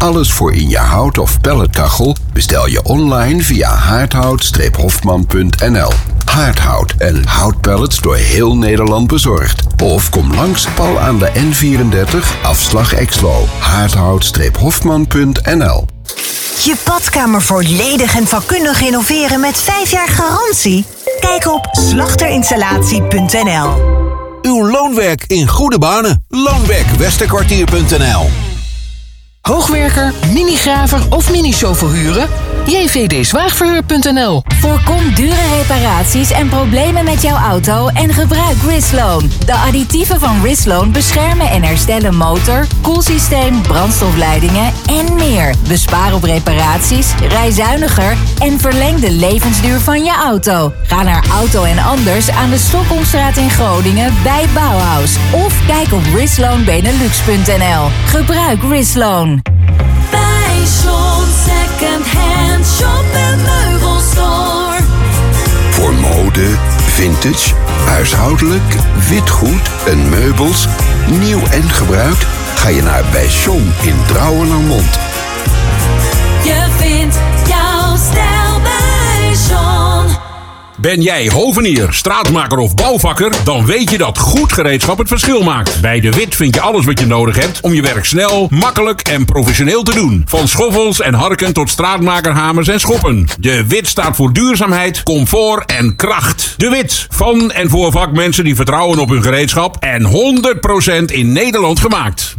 Alles voor in je hout- of pelletkachel bestel je online via haardhout-hofman.nl. Haardhout en houtpellets door heel Nederland bezorgd. Of kom langs pal aan de N34 afslag Exlo. Haardhout-hofman.nl. Je badkamer volledig en vakkundig renoveren met 5 jaar garantie? Kijk op slachterinstallatie.nl. Uw loonwerk in goede banen. Loonwerkwesterkwartier.nl. Hoogwerker, minigraver of minishow verhuren? jvd-zwaagverhuur.nl. Voorkom dure reparaties en problemen met jouw auto en gebruik Risloan. De additieven van Risloan beschermen en herstellen motor, koelsysteem, brandstofleidingen en meer. Bespaar op reparaties, rij zuiniger en verleng de levensduur van je auto. Ga naar Auto en Anders aan de Stockholmstraat in Groningen bij Bauhaus. Of kijk op risloanbenelux.nl. Gebruik Risloan. Bij John Second Hand Shop en Meubelstore. Voor mode, vintage, huishoudelijk, witgoed en meubels, nieuw en gebruikt, ga je naar Bij John in Drouwelermond. Je vindt jouw stijl bij John. Ben jij hovenier, straatmaker of bouwvakker? Dan weet je dat goed gereedschap het verschil maakt. Bij De Wit vind je alles wat je nodig hebt om je werk snel, makkelijk en professioneel te doen. Van schoffels en harken tot straatmakerhamers en schoppen. De Wit staat voor duurzaamheid, comfort en kracht. De Wit, van en voor vakmensen die vertrouwen op hun gereedschap en 100% in Nederland gemaakt.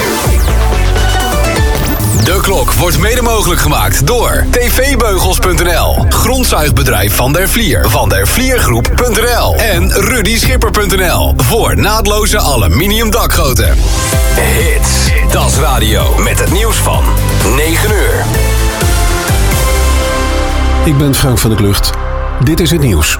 De Klok wordt mede mogelijk gemaakt door tvbeugels.nl, grondzuigbedrijf Van der Vlier, vandervliergroep.nl en rudyschipper.nl voor naadloze aluminium dakgoten. Hits, Das Radio met het nieuws van 9 uur. Ik ben Frank van der Klucht. Dit is het nieuws.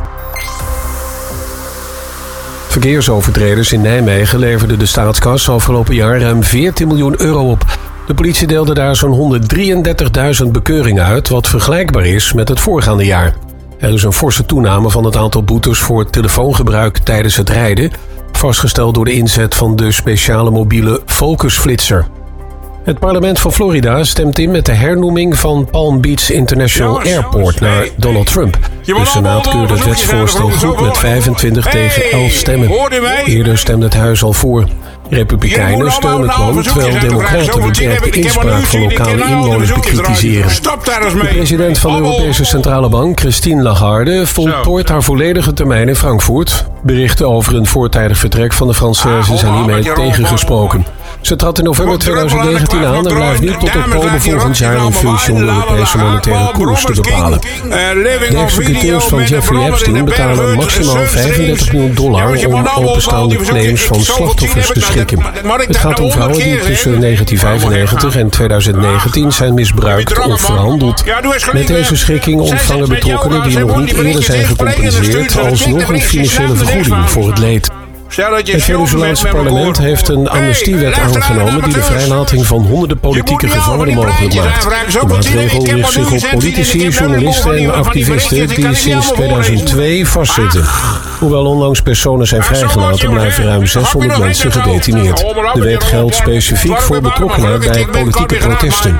Verkeersovertreders in Nijmegen leverden de staatskas afgelopen jaar ruim 14 miljoen euro op. De politie deelde daar zo'n 133.000 bekeuringen uit, wat vergelijkbaar is met het voorgaande jaar. Er is een forse toename van het aantal boetes voor telefoongebruik tijdens het rijden, vastgesteld door de inzet van de speciale mobiele Focusflitser. Het parlement van Florida stemt in met de hernoeming van Palm Beach International Airport naar Donald Trump. De Senaat keurde het wetsvoorstel goed met 25 tegen 11 stemmen. Eerder stemde het huis al voor. Republikeinen steunen het plan, terwijl democraten beperkte inspraak van lokale inwoners bekritiseren. De president van de Europese Centrale Bank, Christine Lagarde, voltooit haar volledige termijn in Frankfurt. Berichten over een voortijdig vertrek van de Française zijn hiermee tegengesproken. Ze trad in november 2019 aan en blijft nu tot oktober volgend jaar in functie om de Europese monetaire koers te bepalen. De executeurs van Jeffrey Epstein betalen maximaal $35 miljoen om openstaande claims van slachtoffers te schikken. Het gaat om vrouwen die tussen 1995 en 2019 zijn misbruikt of verhandeld. Met deze schikking ontvangen betrokkenen die nog niet eerder zijn gecompenseerd alsnog een financiële vergoeding voor het leed. Het Venezolaanse parlement heeft een amnestiewet aangenomen die de vrijlating van honderden politieke gevangenen mogelijk maakt. De maatregel richt zich op politici, journalisten en activisten die sinds 2002 vastzitten. Hoewel onlangs personen zijn vrijgelaten, blijven ruim 600 mensen gedetineerd. De wet geldt specifiek voor betrokkenen bij politieke protesten.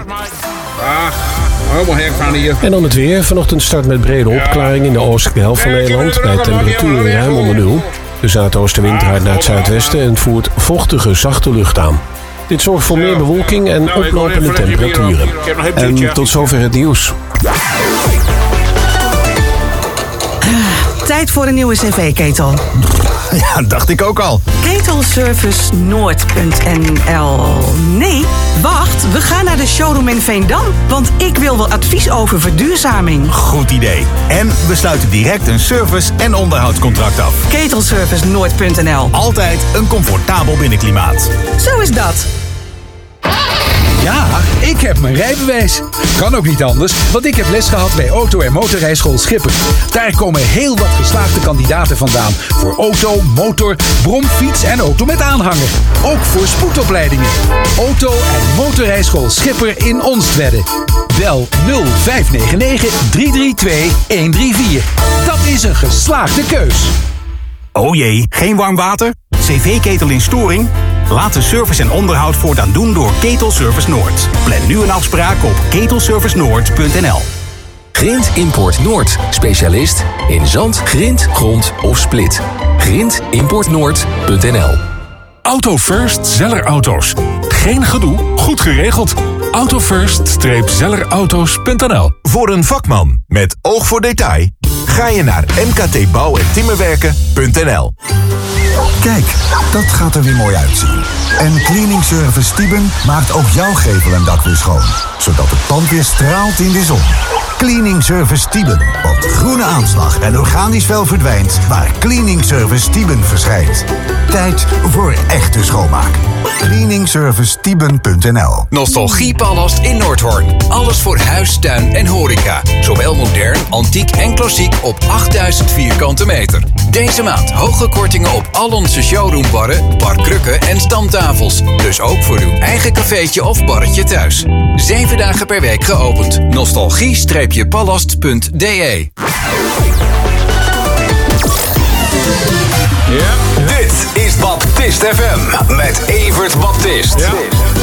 En dan het weer. Vanochtend start met brede opklaring in de oostelijke helft van Nederland bij temperaturen ruim onder nul. De zuidoostenwind draait naar het zuidwesten en voert vochtige, zachte lucht aan. Dit zorgt voor meer bewolking en oplopende temperaturen. En tot zover het nieuws. Tijd voor een nieuwe cv-ketel. Ja, dacht ik ook al. Ketelservicenoord.nl. Nee, wacht, we gaan naar de showroom in Veendam. Want ik wil wel advies over verduurzaming. Goed idee. En we sluiten direct een service- en onderhoudscontract af. Ketelservicenoord.nl. Altijd een comfortabel binnenklimaat. Zo is dat. Ja, ik heb mijn rijbewijs. Kan ook niet anders, want ik heb les gehad bij Auto- en Motorrijschool Schipper. Daar komen heel wat geslaagde kandidaten vandaan. Voor auto, motor, brom, fiets en auto met aanhanger. Ook voor spoedopleidingen. Auto- en Motorrijschool Schipper in Onstwedde. Bel 0599 332 134. Dat is een geslaagde keus. Oh jee, geen warm water? CV-ketel in storing? Laat de service en onderhoud voortaan doen door Ketelservice Noord. Plan nu een afspraak op ketelservicenoord.nl. Grint Import Noord. Specialist in zand, grind, grond of split. GrindImportNoord.nl. Auto First Zeller Auto's. Geen gedoe, goed geregeld. Autofirst-zellerauto's.nl. Voor een vakman met oog voor detail ga je naar mktbouw- en timmerwerken.nl. Kijk, dat gaat er weer mooi uitzien. En Cleaning Service Tieben maakt ook jouw gevel en dak weer schoon. Zodat het pand weer straalt in de zon. Cleaning Service Tieben. Want groene aanslag en organisch vuil verdwijnt waar Cleaning Service Tieben verschijnt. Tijd voor echte schoonmaak. CleaningServiceTieben.nl. Nostalgiepalast in Noordhoorn. Alles voor huis, tuin en horeca. Zowel modern, antiek en klassiek op 8000 vierkante meter. Deze maand hoge kortingen op al onze showroombarren, barkrukken en stamtafels. Dus ook voor uw eigen cafeetje of barretje thuis. 7 dagen per week geopend. Nostalgie-palast.de. Ja. Dit is Baptist FM met Evert Baptist. Ja.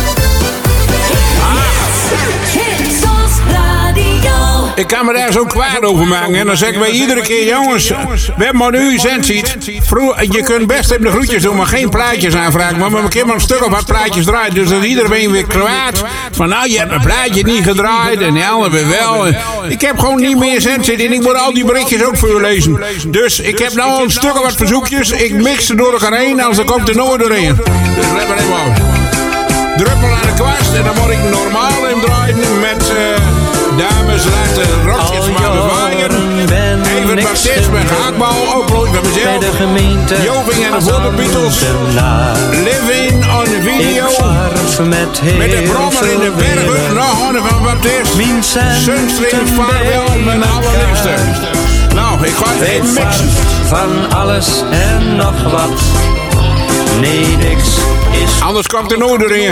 Ik kan me daar zo kwaad over maken. En dan zeggen wij iedere keer, jongens, we hebben maar nu zendziet. Je kunt best even de groetjes doen, maar geen plaatjes aanvragen. Maar we kunnen maar een stuk of wat plaatjes draaien. Dus dat is iedereen weer kwaad. Van nou, je hebt mijn plaatje niet gedraaid. En de anderen wel. Ik heb gewoon niet meer zendziet. En ik moet al die berichtjes ook voor u lezen. Dus ik heb nou een stuk of wat verzoekjes. Ik mix ze door elkaar heen, anders dan komt er nooit doorheen. Dus let maar even op. Druppel aan de kwast. En dan moet ik normaal in draaien met... dames, laat de rokjes maar zwaaien. Even Baptist met haakbal, oplooi van mezelf. Joving en de Volle Beatles. Living on the video. Met de brommer in de bergen. Nog een van Baptist. Sunstream vaarwel met allerliefste. Nou, ik ga het even mixen. Van alles en nog wat. Nee, niks is... Anders komt er nooit doorheen.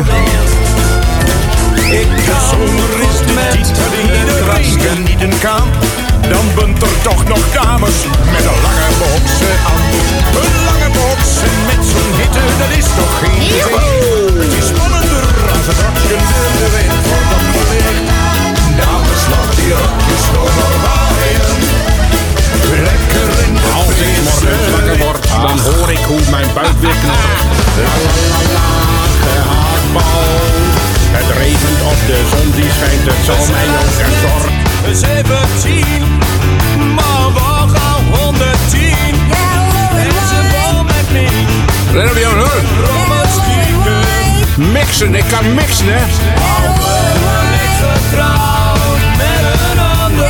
Ik ga zonder is de titel in de regen niet een kamp. Dan bent er toch nog dames met een lange boksen aan. Een lange boksen met zo'n hitte, dat is toch geen gezicht. Het is spannender als het rokje door de wind wordt opgelicht. Dames, laat die rokjes nog maar waaien. Lekker in de als ik morgen wakker word, dan hoor ik hoe mijn buik weer knapt. La la la la, gehaktbal. Het regent of de zon die schijnt, het zal mij ook echt zorgen. 17, maar we gaan 110. En ze wil met me. Let op jou hoor. Mixen, ik kan mixen hè. Al ben ik getrouwd met een ander.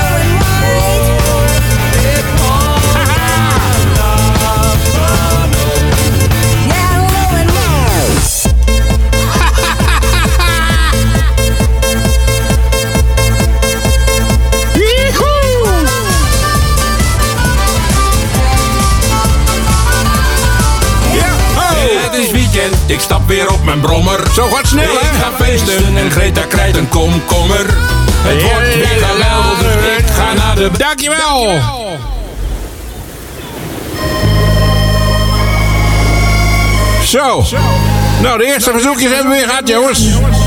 Ik Ik stap weer op mijn brommer. Zo gaat snel, hè? Ik ga feesten en Greta krijgt een komkommer. Het wordt weer geweldig. Ik ga naar de... Dankjewel! Zo. Nou, de eerste verzoekjes hebben we weer gehad, jongens.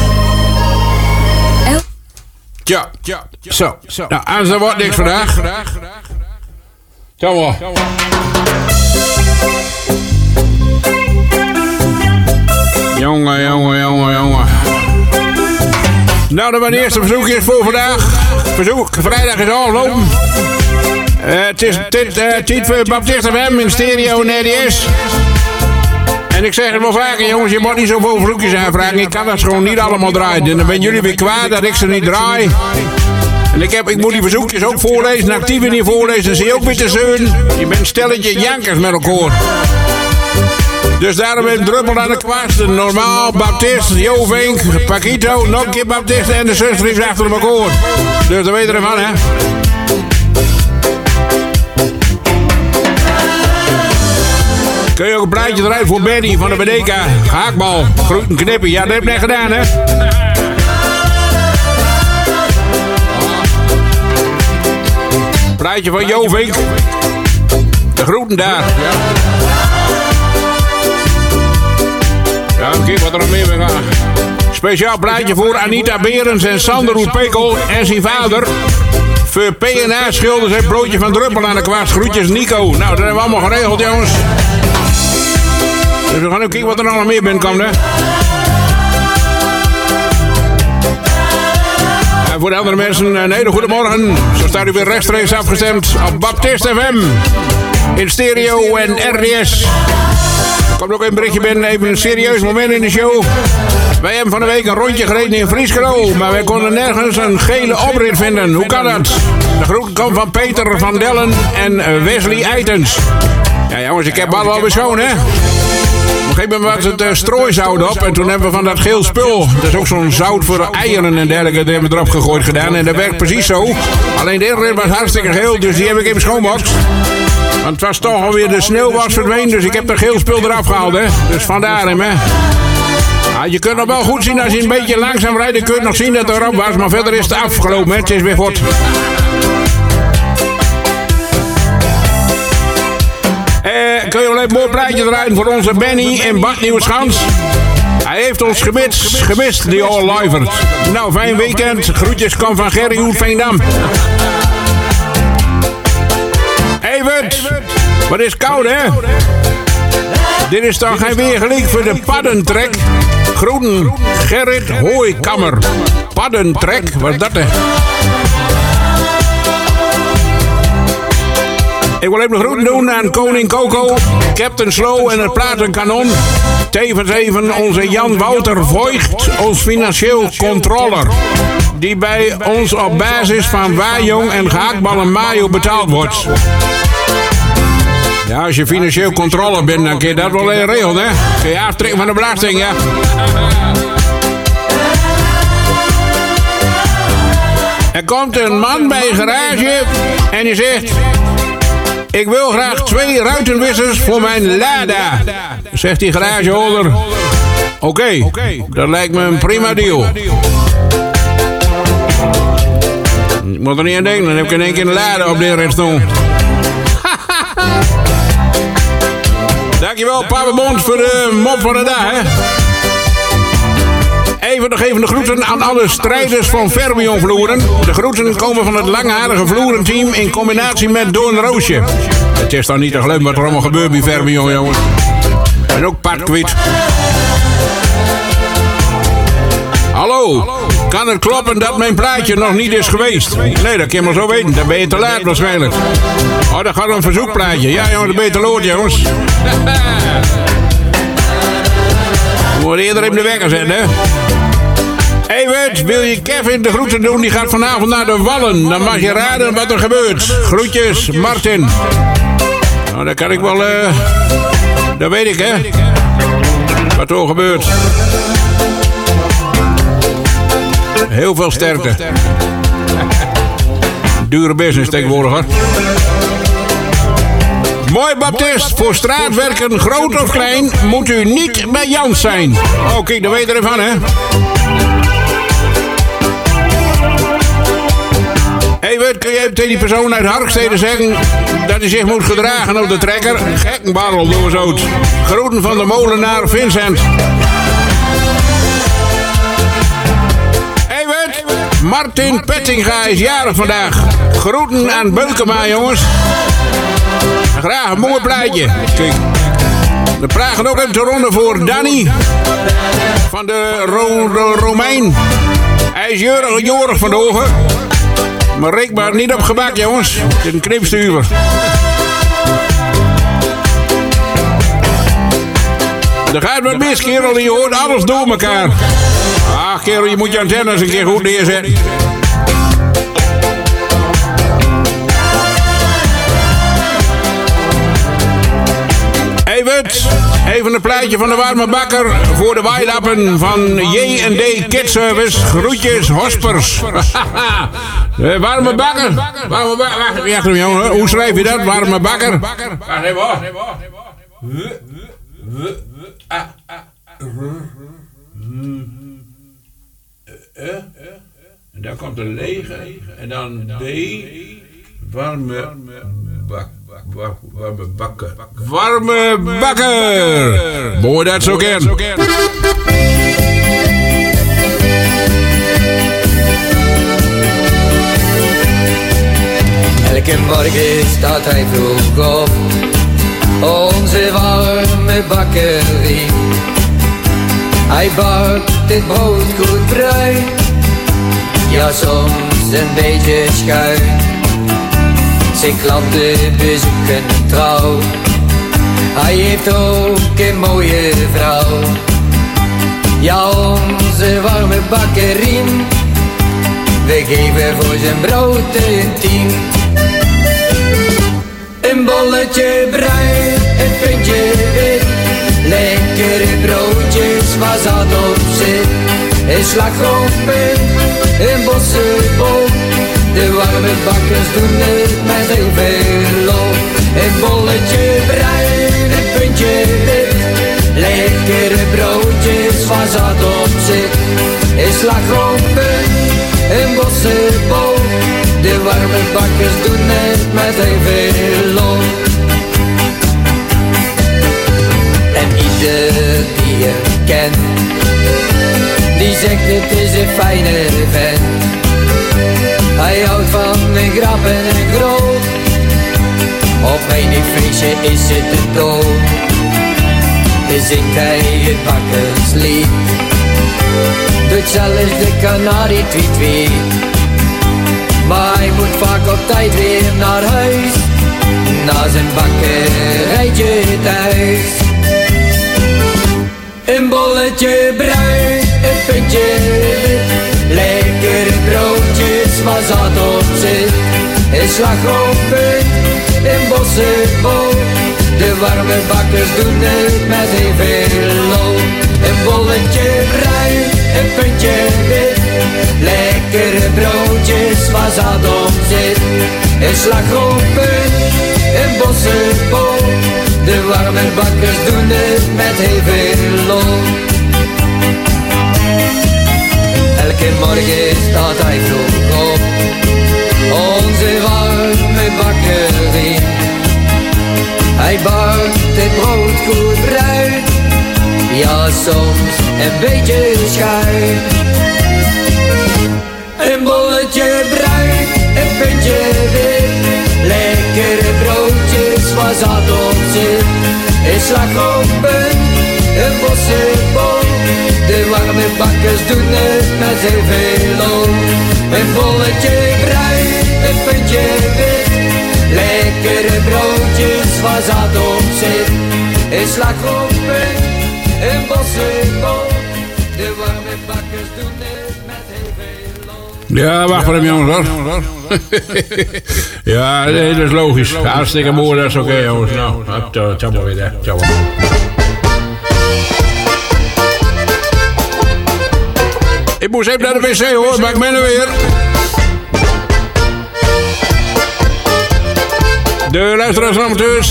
Ja. Zo. Nou, anders wordt niks vandaag. Zo hoor. Jongen. Nou, dat waren de eerste verzoekjes voor vandaag. Vrijdag is afgelopen. Het is tijd voor Baptist FM in stereo en RDS. En ik zeg het wel vaker, jongens, je moet niet zoveel verzoekjes aanvragen. Ik kan dat gewoon niet allemaal draaien. En dan ben jullie weer kwaad dat ik ze niet draai. En ik moet die verzoekjes ook voorlezen, actief niet voorlezen. Dan zie je ook weer te zeuren. Je bent stelletje jankers met elkaar. Dus daarom een druppel aan de kwast. Normaal, Baptist, Jovink, Paquito, nog een keer Baptist en de zusters achter elkaar. Dus dan weet je ervan, hè. Kun je ook een plaatje eruit voor Benny van de Bedeka. Haakbal, groeten knippen. Ja, dat heb ik net gedaan, hè. Plaatje van Jovink. De groeten daar. Ja. kijk wat er nog meer mee gaat. Speciaal plaatje voor Anita Berends en Sander Oetpekel en zijn vader. Voor PNA schilders en broodje van Druppel aan de kwast. Groetjes Nico. Nou, dat hebben we allemaal geregeld, jongens. Dus we gaan ook kijken wat er nog meer binnenkomt, hè. En voor de andere mensen, een hele goede morgen. Zo staat u weer rechtstreeks afgestemd op Baptist FM. In stereo en RDS. Er komt ook een berichtje binnen, even een serieus moment in de show. Wij hebben van de week een rondje gereden in Frieselo, maar wij konden nergens een gele oprit vinden. Hoe kan dat? De groeten komt van Peter van Dellen en Wesley Eitens. Ja jongens, ik heb al weer schoon, hè? Op een gegeven moment was het strooizout op en toen hebben we van dat geel spul. Dat is ook zo'n zout voor eieren en dergelijke. Dat hebben we erop gegooid gedaan en dat werkt precies zo. Alleen de eerste was hartstikke geel, dus die heb ik even schoonboxt. Want het was toch alweer de sneeuw was verdwenen, dus ik heb de geel spul eraf gehaald, hè. Dus vandaar hem, hè. Ja, je kunt nog wel goed zien als je een beetje langzaam rijdt. Dan kun je nog zien dat het erop was, maar verder is het afgelopen, hè. Het is weer goed. Kun je wel even een mooi plaatje draaien voor onze Benny in Bad Nieuweschans. Hij heeft ons gemist, die all-livert. Nou, fijn weekend. Groetjes kom van Gerry uit Veendam. Evert, wat is koud, hè? Dit is toch geen weer gelijk voor de paddentrek? Groeten, Gerrit Hooikammer. Paddentrek, wat is dat, hè? Ik wil even een groeten doen aan Koning Coco, Captain Slow en het Platenkanon. Tevens even onze Jan Wouter Voigt, ons financieel controller. Die bij ons op basis van waaijong en gehaktballen mayo betaald wordt. Ja, als je financieel controller bent, dan kun je dat wel regelen, hè? Kun je aftrekken van de belasting, ja. Er komt een man bij een garage en die zegt... Ik wil graag 2 ruitenwissers voor mijn Lada. Zegt die garagehouder. Oké, dat lijkt me een prima deal. Ik moet er niet aan denken, dan heb ik in één keer een Lada op de rit staan. Dankjewel, Papa Bond, voor de mop van de dag, hè. Even nog even de groeten aan alle strijders van Fermion Vloeren. De groeten komen van het langharige vloerenteam in combinatie met Doorn Roosje. Het is dan niet te geloven wat er allemaal gebeurt bij Fermion, jongens. En ook Pat kwijt. Hallo, kan het kloppen dat mijn plaatje nog niet is geweest? Nee, dat kan je maar zo weten. Dan ben je te laat waarschijnlijk. Oh, dat gaat een verzoekplaatje. Ja, jongens, dat ben je te lood, jongens. We moeten eerder even de wekker zetten, hè. Evert, wil je Kevin de groeten doen? Die gaat vanavond naar de Wallen. Dan mag je raden wat er gebeurt. Groetjes, Martin. Nou, dat kan ik wel... dat weet ik, hè. Wat er gebeurt. Heel veel sterkte. Dure business tegenwoordig, hoor. Mooi Baptist, voor straatwerken, groot of klein, moet u niet bij Jans zijn. Oh, kijk, daar weet je ervan, hè. Evert, kun je even tegen die persoon uit Harkstede zeggen dat hij zich moet gedragen op de trekker? Gekkenbarrel, doen we zo. Groeten van de molenaar Vincent. Evert, Martin Pettinga is jarig vandaag. Groeten aan Beukema, jongens. Graag een mooi plaatje. Kijk. We vragen ook even de ronde voor Danny. Van de Romein. Hij is jorig van de ogen. Maar reek maar niet op gebak, jongens. Het is een knipstuver. Er gaat wat mis, kerel. Je hoort alles door elkaar. Ach, kerel, je moet je antennes een keer goed neerzetten. Even een plaatje van de warme bakker voor de waailappen van J&D Kid Service. Groetjes, hospers. Warme bakker. Warme bakker. Ja, jongen, hoe schrijf je dat? Warme bakker. Wacht even hoor. En dan komt een lege en dan B. Warme bakker. Warme bakker. Mooi dat zo ken. Elke morgen staat hij vroeg op, onze warme bakkerie. Hij bakt dit brood goed bruin, ja soms een beetje schuin. Zijn klanten bezoeken trouw, hij heeft ook een mooie vrouw. Ja, onze warme bakkerie, we geven voor zijn brood een 10. Een bolletje bruin, een puntje wit, lekkere broodjes waar zat op zit. Een slagroompunt, een bossenbol, de warme bakkers doen het met heel veel lof. Een bolletje bruin, een puntje wit, lekkere broodjes waar zat op zit. Een slagroompunt, een bossenbol, de warme bakkers doen het met heel veel lof. En ieder die je kent, die zegt het is een fijne vent. Hij houdt van een grap en een groot, op menig feestje is het de dood. Dan zingt hij het bakkerslied, doet zelfs de kanarie tweet. Maar hij moet vaak op tijd weer naar huis, na zijn bakkerijtje thuis. Een bolletje bruin, een puntje wit, lekkere broodjes waar zat op zit. Een slagroompunt, een bossenbol, de warme bakkers doen het met heel veel lof. Een bolletje bruin, een puntje wit, lekkere broodjes waar zat op zit. Een slagroompunt, een bossenbol, de warme bakkers doen het met heel veel lof. Elke morgen staat hij vroeg op, onze warme bakkerie. Hij bakt het brood goed bruin, ja soms een beetje schuin. Een bolletje bruin, een puntje wit, lekkere broodjes waar zat op zit. Een slagroompunt, een bossenbol, de warme bakkers doen het met heel veel lof. Een bolletje bruin, een puntje wit, lekkere broodjes waar zat op zit. Een slagroompunt, een bossenbol, de warme bakkers doen het met heel veel lof. Ja, wacht maar even jongens hoor. Ja, nee, dat is logisch. Hartstikke mooi, dat is oké jongens. Nou, ciao maar weer. Ciao. Ik moest even naar de wc hoor, maar ik ben er weer. De luisteraars en amateurs.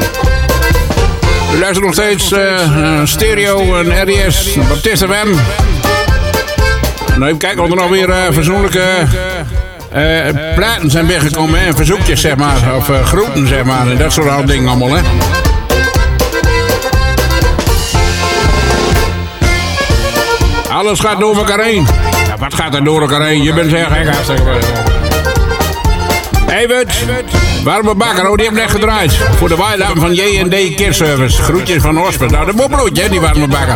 U luistert nog steeds stereo en RDS, Baptist FM. Nou, even kijken of er nog weer verzoenlijke platen zijn binnengekomen. Hè? Verzoekjes, zeg maar. Of groeten, zeg maar. En dat soort dingen allemaal, hè. Alles gaat door elkaar heen. Ja, wat gaat er door elkaar heen? Je bent heel gek, hartstikke leuk. Evert, warme bakker, die heeft net gedraaid. Voor de waaidam van J&D Kidservice. Groetjes van Osper. Nou, de mopbloedje, die warme bakker.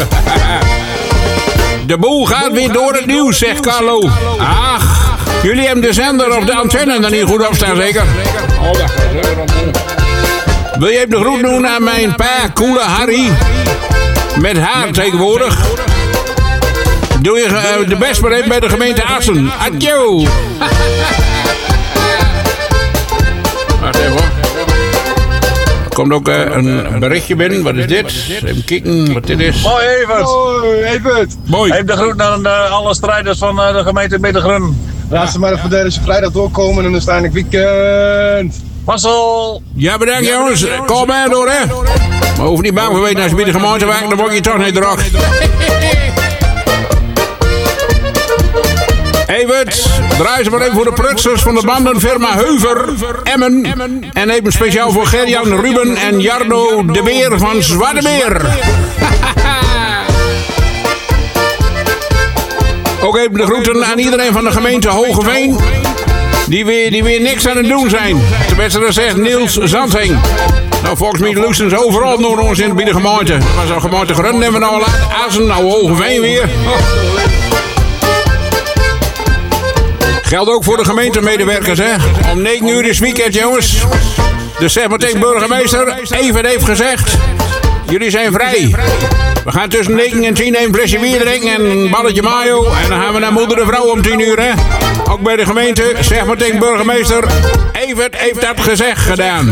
De boel gaat weer door het nieuws, zegt Carlo. Ach, jullie hebben de zender of de antenne er niet goed op staan, zeker? Oh, dat wil je even de groet doen aan mijn pa, Koele Harry? Met haar tegenwoordig. Doe je de best maar even bij de gemeente Assen. Adjo! Wacht even hoor. Er komt ook een berichtje binnen. Wat is dit? Even kijken wat dit is. Mooi Evert. Hoi Evert. Mooi. Even de groet aan alle strijders van de gemeente Middengrun. Laat ze maar even deze vrijdag doorkomen en dan sta ik weekend. Marcel. Ja, bedankt jongens. Kom maar door hè. Maar hoef niet bang te weten als je bij de gemeente werkt, dan word je toch niet druk. Evert, draai ze maar even voor de prutsers van de bandenfirma Heuver, Emmen. En even speciaal voor Gerjan, Ruben en Jarno de Beer van Zwaardemeer. Ook even de groeten aan iedereen van de gemeente Hogeveen. Die weer niks aan het doen zijn. Tenminste, dat zegt Niels Zandheng. Nou, volgens mij lusten ze overal door ons in de gemeente. Dat was een gemeente gerund hebben we nou laten Assen, nou Hogeveen weer. Geldt ook voor de gemeentemedewerkers, hè. Om 9 uur is weekend, jongens. De zeg meteen burgemeester even heeft gezegd: jullie zijn vrij. We gaan tussen 9 en 10 een flesje bier drinken en een balletje mayo. En dan gaan we naar moeder de vrouw om 10 uur, hè. Ook bij de gemeente, zeg meteen burgemeester. Evert heeft dat gezegd gedaan.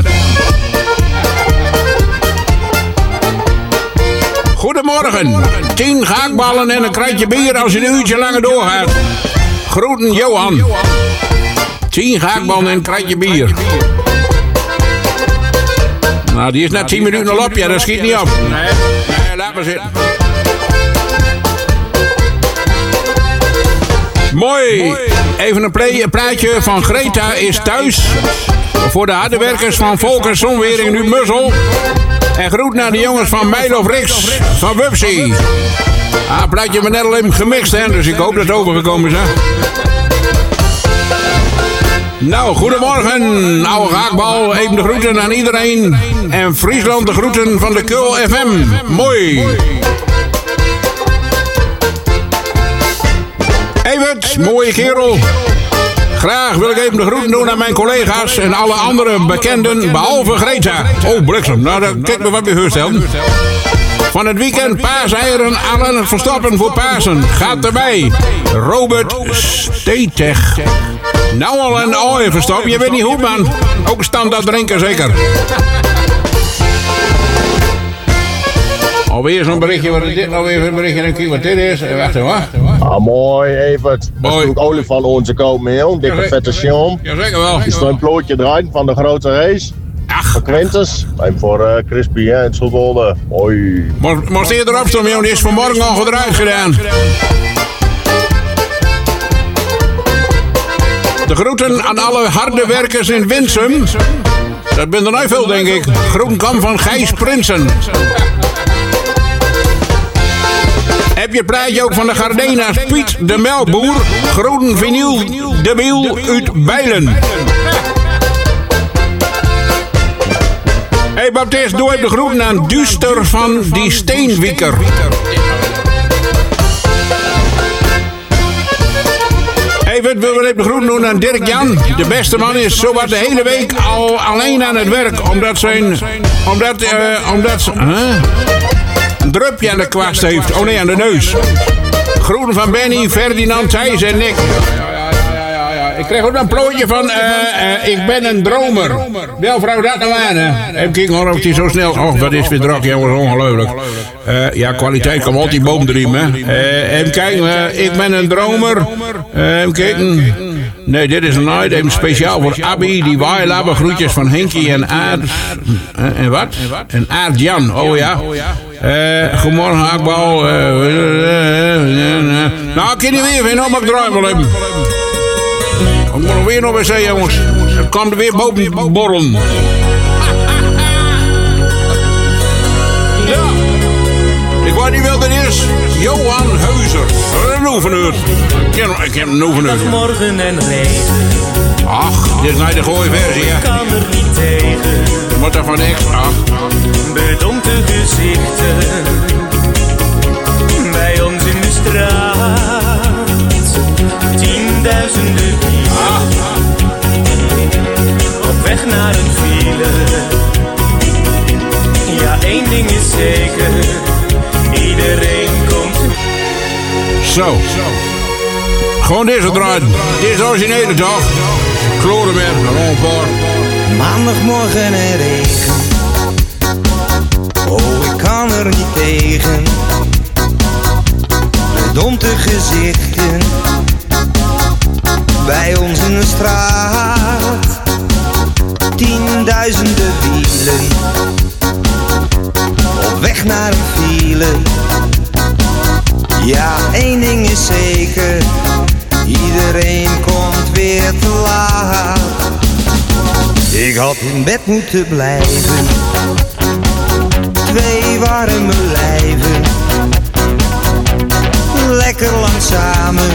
Goedemorgen. 10 gehaktballen en een kratje bier als je een uurtje langer doorgaat. Groeten Johan. 10 gehaktballen en een kratje bier. Nou, die is na 10 minuten al op. Ja, dat schiet niet op. Nee, laat maar zitten. Mooi. Even een plaatje van Greta is thuis. Voor de harde werkers van Volk en Zonwering nu Mussel. En groet naar de jongens van Milo Rix van Wupsie. Ah, plaatje met net al even gemixt, hè. Dus ik hoop dat het overgekomen is, hè. Nou, goedemorgen, oude gehaktbal. Even de groeten aan iedereen. En Friesland de groeten van de Kul FM. Mooi. Evert, mooie kerel. Graag wil ik even de groeten doen aan mijn collega's en alle andere bekenden, behalve Greta. Oh, bliksem. Nou, kijk me wat beheersteld. Van het weekend paaseieren aan het verstoppen voor Pasen. Gaat erbij. Robert Steetech. Nou al een ooi verstopt. Je weet niet hoe, man. Ook standaard drinken, zeker. Alweer zo'n berichtje. Wat is dit nou weer een berichtje? En kijk wat dit is. Wacht even. Ah, mooi, Evert. Dat is natuurlijk olifant onze koopmeel. Dikke vette sjoom. Jazeker wel. Is er een plootje draait van de grote race. Voor Quintus. En voor Crispy en het Schotolde. Mooi. Moest eerder opstaan, jongen. Die is vanmorgen al gedraaid gedaan. De groeten aan alle harde werkers in Winsum. Dat ben er nou veel, denk ik. Groenkamp van Gijs Prinsen. Heb je het plaatje ook van de Gardena's Piet de Melkboer? Groen vinyl de Biel uit Bijlen. Hey Baptist, doe even de groeten aan Duster van die Steenwieker. Even wil we even de groeten doen aan Dirk Jan. De beste man is zowat de hele week al alleen aan het werk. Omdat een drupje aan de kwast heeft. Oh nee, aan de neus. Groeten van Benny, Ferdinand, Thijs en Nick. Ik kreeg ook een plootje van, ik ben een dromer. Wel vrouw dat nou aan, hè. Even kijken hoor, of die zo snel... Oh, wat is weer druk, jongens, ongelooflijk. Ja, kwaliteit komt altijd boven de riem, hè. Even kijken, ik ben een dromer. Even kijken. Nee, dit is een night, even speciaal voor Abby, die waailabben, groetjes van Henkie en Aard... en wat? En Aard Jan, oh ja. Goedemorgen, Hakbal. Nou, ik kan niet weer vinden, maar ik draai wel even. Ik moet nog weer nog eens zeggen, jongens. Het kan er weer boven borrelen. Ja. Ik weet niet wel dat is. Johan Heuser. Een oefenuur. Ik heb een oefenuur. Morgen en regen. Ach, dit is nou de gooie versie, hè. Ik kan er niet tegen. Je moet er van niks. Bedompte gezichten. Bij ons in de straat. Tienduizenden op weg naar een file. Ja, één ding is zeker. Iedereen komt. Zo. Gewoon deze draaien. Dit is originele toch? Klorenberg, Rondpoort. Maandagmorgen en regen. Oh, ik kan er niet tegen. Bedompte gezichten. Bij ons in de straat. Tienduizenden wielen. Op weg naar een file. Ja, één ding is zeker. Iedereen Ik had in bed moeten blijven. 2 warme lijven. Lekker lang samen.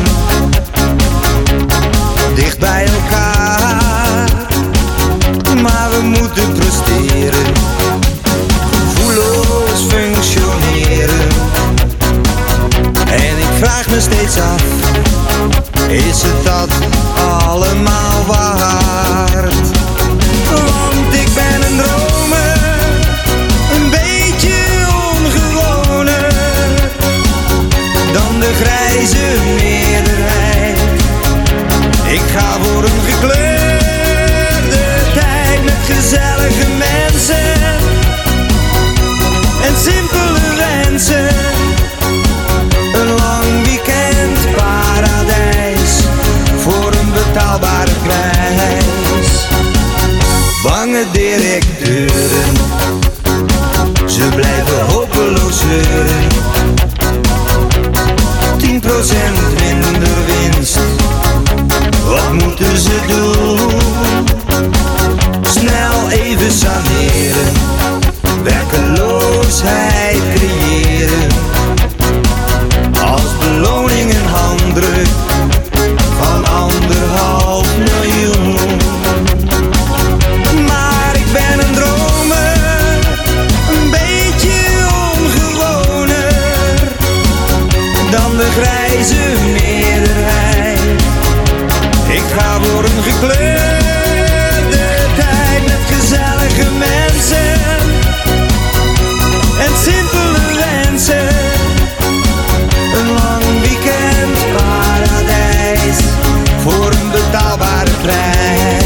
Dicht bij elkaar. Maar we moeten presteren. Gevoelloos functioneren. En ik vraag me steeds af. Is het dat allemaal waard? Want ik ben een dromer, een beetje ongewoner dan de grijze meerderheid. Ik ga voor een gekleurde tijd met gezellige mensen en simpele wensen. Een lang weekend paradijs voor een betaalbare prijs. Bange directeuren, ze blijven hopeloos zeuren. 10% minder winst, wat moeten ze doen? Snel even saneren, werkeloosheid creëren. Als beloning een handdruk van 1,5 miljoen. Maar ik ben een dromer, een beetje ongewoner dan de grijze meerderheid. Ik ga voor een gekleurde tijd met gezellige mensen en simpele wensen. Een lang weekend paradijs voor een betaalbare prijs.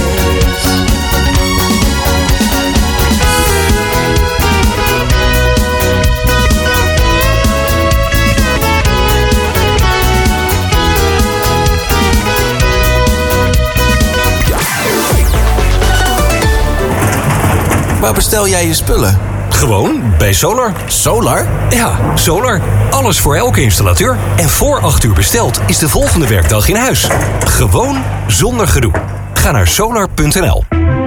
Waar bestel jij je spullen? Gewoon bij Solar. Solar? Ja, Solar. Alles voor elke installateur. En voor 8 uur besteld is de volgende werkdag in huis. Gewoon zonder gedoe. Ga naar solar.nl.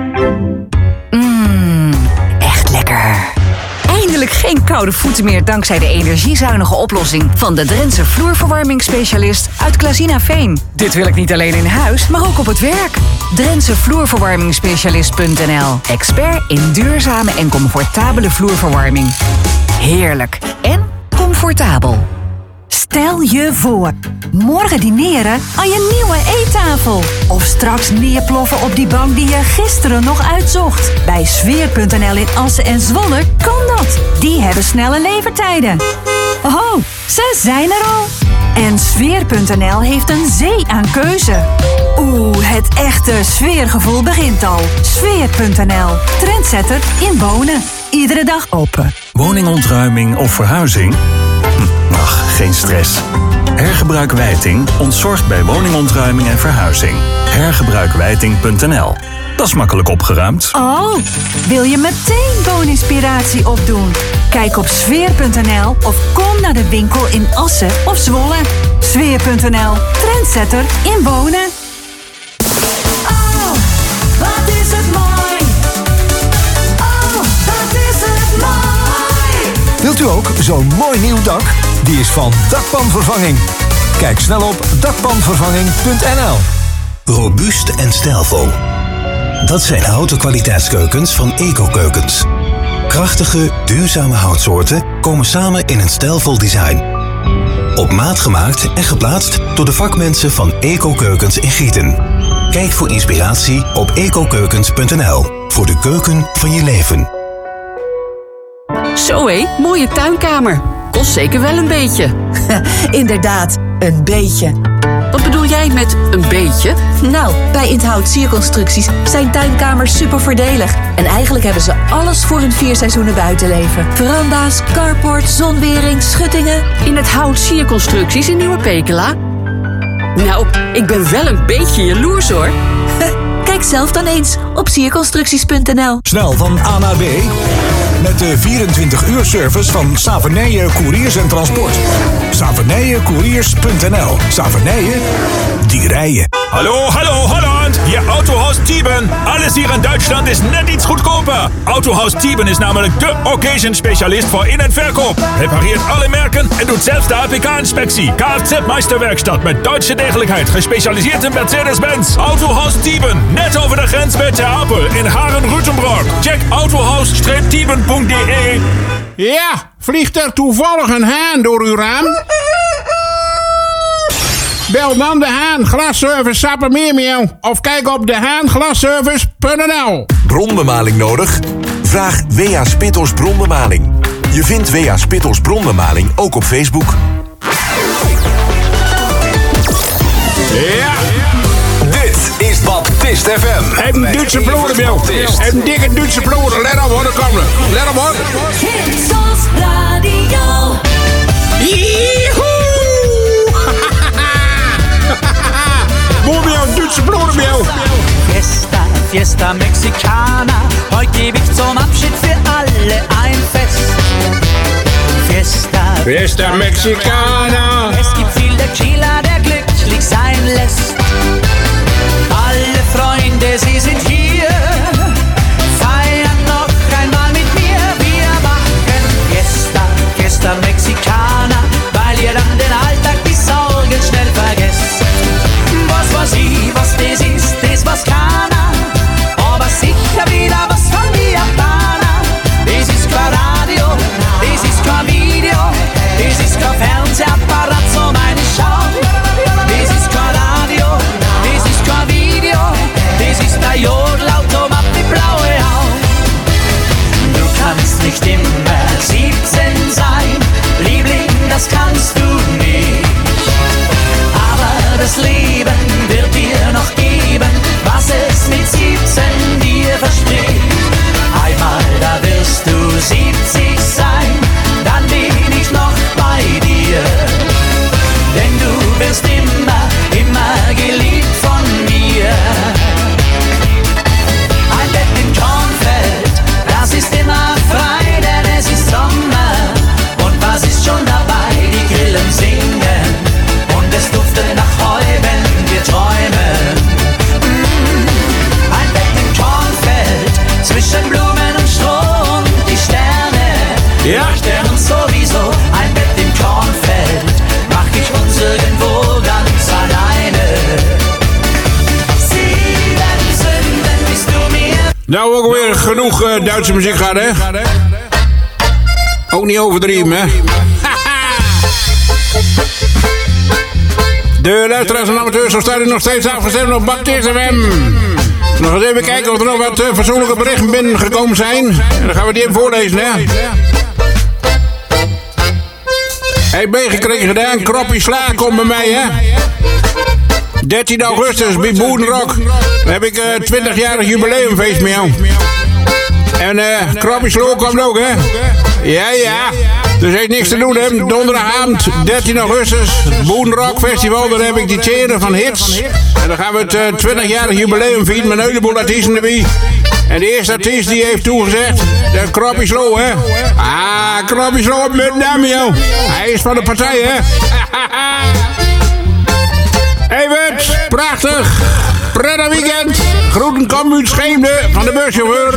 Echt lekker. Eindelijk geen koude voeten meer dankzij de energiezuinige oplossing van de Drentse vloerverwarmingsspecialist uit Klazinaveen. Dit wil ik niet alleen in huis, maar ook op het werk. Drentse vloerverwarmingsspecialist.nl. Expert in duurzame en comfortabele vloerverwarming. Heerlijk en comfortabel. Stel je voor, morgen dineren aan je nieuwe eettafel. Of straks neerploffen op die bank die je gisteren nog uitzocht. Bij Sfeer.nl in Assen en Zwolle kan dat. Die hebben snelle levertijden. Oh, ze zijn er al. En Sfeer.nl heeft een zee aan keuze. Het echte sfeergevoel begint al. Sfeer.nl, trendsetter in wonen. Iedere dag open. Woningontruiming of verhuizing? Ach, geen stress. Hergebruikwijting ontzorgt bij woningontruiming en verhuizing. Hergebruikwijting.nl. Dat is makkelijk opgeruimd. Oh, wil je meteen wooninspiratie opdoen? Kijk op sfeer.nl of kom naar de winkel in Assen of Zwolle. Sfeer.nl, trendsetter in wonen. Oh, wat is het mooi. Oh, wat is het mooi. Wilt u ook zo'n mooi nieuw dak? Die is van Dakpanvervanging. Kijk snel op dakpanvervanging.nl. Robuust en stijlvol. Dat zijn houten kwaliteitskeukens van Eco-Keukens. Krachtige, duurzame houtsoorten komen samen in een stijlvol design. Op maat gemaakt en geplaatst door de vakmensen van Eco-Keukens in Gieten. Kijk voor inspiratie op ecokeukens.nl. Voor de keuken van je leven. Zo hé, mooie tuinkamer. Kost zeker wel een beetje. Inderdaad, een beetje. Wat bedoel jij met een beetje? Nou, bij Inhoud Sierconstructies zijn tuinkamers super voordelig. En eigenlijk hebben ze alles voor een 4 seizoenen buitenleven. Veranda's, carport, zonwering, schuttingen. In het Hout Sierconstructies in Nieuwe Pekela? Nou, ik ben wel een beetje jaloers hoor. Kijk zelf dan eens op sierconstructies.nl. Snel van A naar B met de 24-uur-service van Savenije Couriers en Transport. Savenije Couriers.nl. Savenije, die rijden. Hallo, hallo, Holland! Je Autohaus Thieben. Alles hier in Duitsland is net iets goedkoper. Autohaus Thieben is namelijk de occasion-specialist voor in- en verkoop. Repareert alle merken en doet zelfs de APK-inspectie. Kfz-Meisterwerkstaat met Duitse degelijkheid. Gespecialiseerd in Mercedes-Benz. Autohaus Thieben. Net over de grens bij Ter Apel in Haren-Rütenbrock. Check autohaus-thieben.de. Ja, vliegt er toevallig een haan door uw raam? Bel dan de Haan Glasservice Sappemeermeel of kijk op dehaanglasservice.nl. Bronbemaling nodig? Vraag W.A. Spittels Bronbemaling. Je vindt W.A. Spittels Bronbemaling ook op Facebook. Ja. Dit is Baptist FM. Een Duitse bloedenmeel. Een dikke Duitse bloeden. Let op hoor, dan komen we. Let op hoor. Hitsos Radio. Joehoe! Boermeel, Duitse bloedenmeel. Fiesta, Fiesta Mexicana. Heute gebe ich zum Abschied für alle ein Fest. Fiesta, Fiesta Mexicana. Es gibt viel Tequila, der glücklich sein lässt. Alle Freunde, sie sind hier. Feiern noch einmal mit mir. Wir machen Fiesta, Fiesta Mexicana. Weil ihr dann den Alltag, die Sorgen schnell vergesst. Was war sie, was das ist, das was keiner. Aber sicher wieder was von die Japaner. Das ist kein Radio, das ist kein Video. Das ist kein Fernsehapparat, so meine Schau. Das ist kein Radio, das ist kein Video. Das ist der Jodelautomat mit blaue Augen. Du kannst nicht immer 17 sein, Liebling, das kannst du nicht. Aber das Leben wird dir noch geben, was es mit 17 dir verspricht. Einmal, da wirst du 70 sein, dann bin ich noch bei dir. Denn du wirst immer, immer geliebt von mir. Ein Bett im Kornfeld, das ist immer frei, denn es ist Sommer. Und was ist schon dabei? Die Grillen singen und es duftet nach Heu, wenn wir träumen. Ein Bett im Kornfeld, zwischen Blumen und Stroh und die Sterne. Ja. Leuchten uns sowieso. Ein Bett im Kornfeld, mach ich uns irgendwo ganz alleine. 7 Sünden bist du mir. Nou, ook weer genoeg Duitse muziek gehad, hè? Ook niet overdreven, hè? De luisteraars en amateurs, zo staat u nog steeds afgestemd op Baptist FM. Nog eens even kijken of er nog wat persoonlijke berichten binnengekomen zijn. En dan gaan we die even voorlezen, hè? Hey, meegekregen gedaan, Kroppie Sla komt bij mij, hè? 13 augustus bij Boerenrock. Dan heb ik 20-jarig jubileumfeest met jou. En Kroppie Sla komt ook, hè? Ja, ja. Dus heeft niks te doen, hè. Donderdagavond, 13 augustus, Boerenrock Festival. Dan heb ik die tjeren van hits. En dan gaan we het 20-jarig jubileum vieren met een heleboel artiesten erbij. En de eerste artiest die heeft toegezegd, de Kroppie Sla, hè. Ah, Kroppie Sla met naam, joh. Hij is van de partij, hè. Evert, prachtig. Prettig weekend. Groeten Commuut Scheemde van de buschauffeur.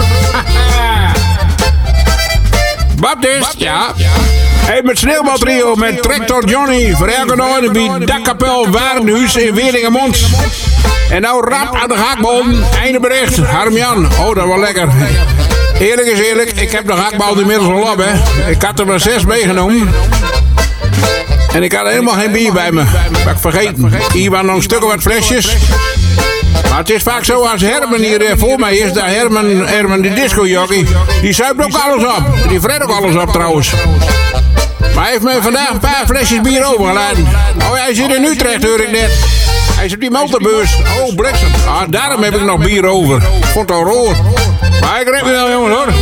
Baptist, ja. Hey, met Sneeuwbaltrio met Tractor Johnny. Voor elke dag bij Dakkapel Warenhuis in Weringemond. En nou rap aan de hakbal. Einde bericht. Harm-Jan. Oh, dat was lekker. Eerlijk is eerlijk. Ik heb de hakbal inmiddels al op, hè. Ik had er maar 6 meegenomen. En ik had helemaal geen bier bij me. Dat ik vergeten. Hier waren nog een stuk of wat flesjes. Maar het is vaak zo als Herman hier voor mij is. Dat Herman die discojockey. Die zuipt ook alles op. Die vreet ook alles op trouwens. Maar hij heeft me vandaag een paar flesjes bier overgelaten. Oh, hij zit in Utrecht, hoor ik net. Hij is op die multibus. Oh, bliksem. Ah, daarom heb ik nog bier over. Ik vond het al roer. Maar ik red me wel, jongens, hoor.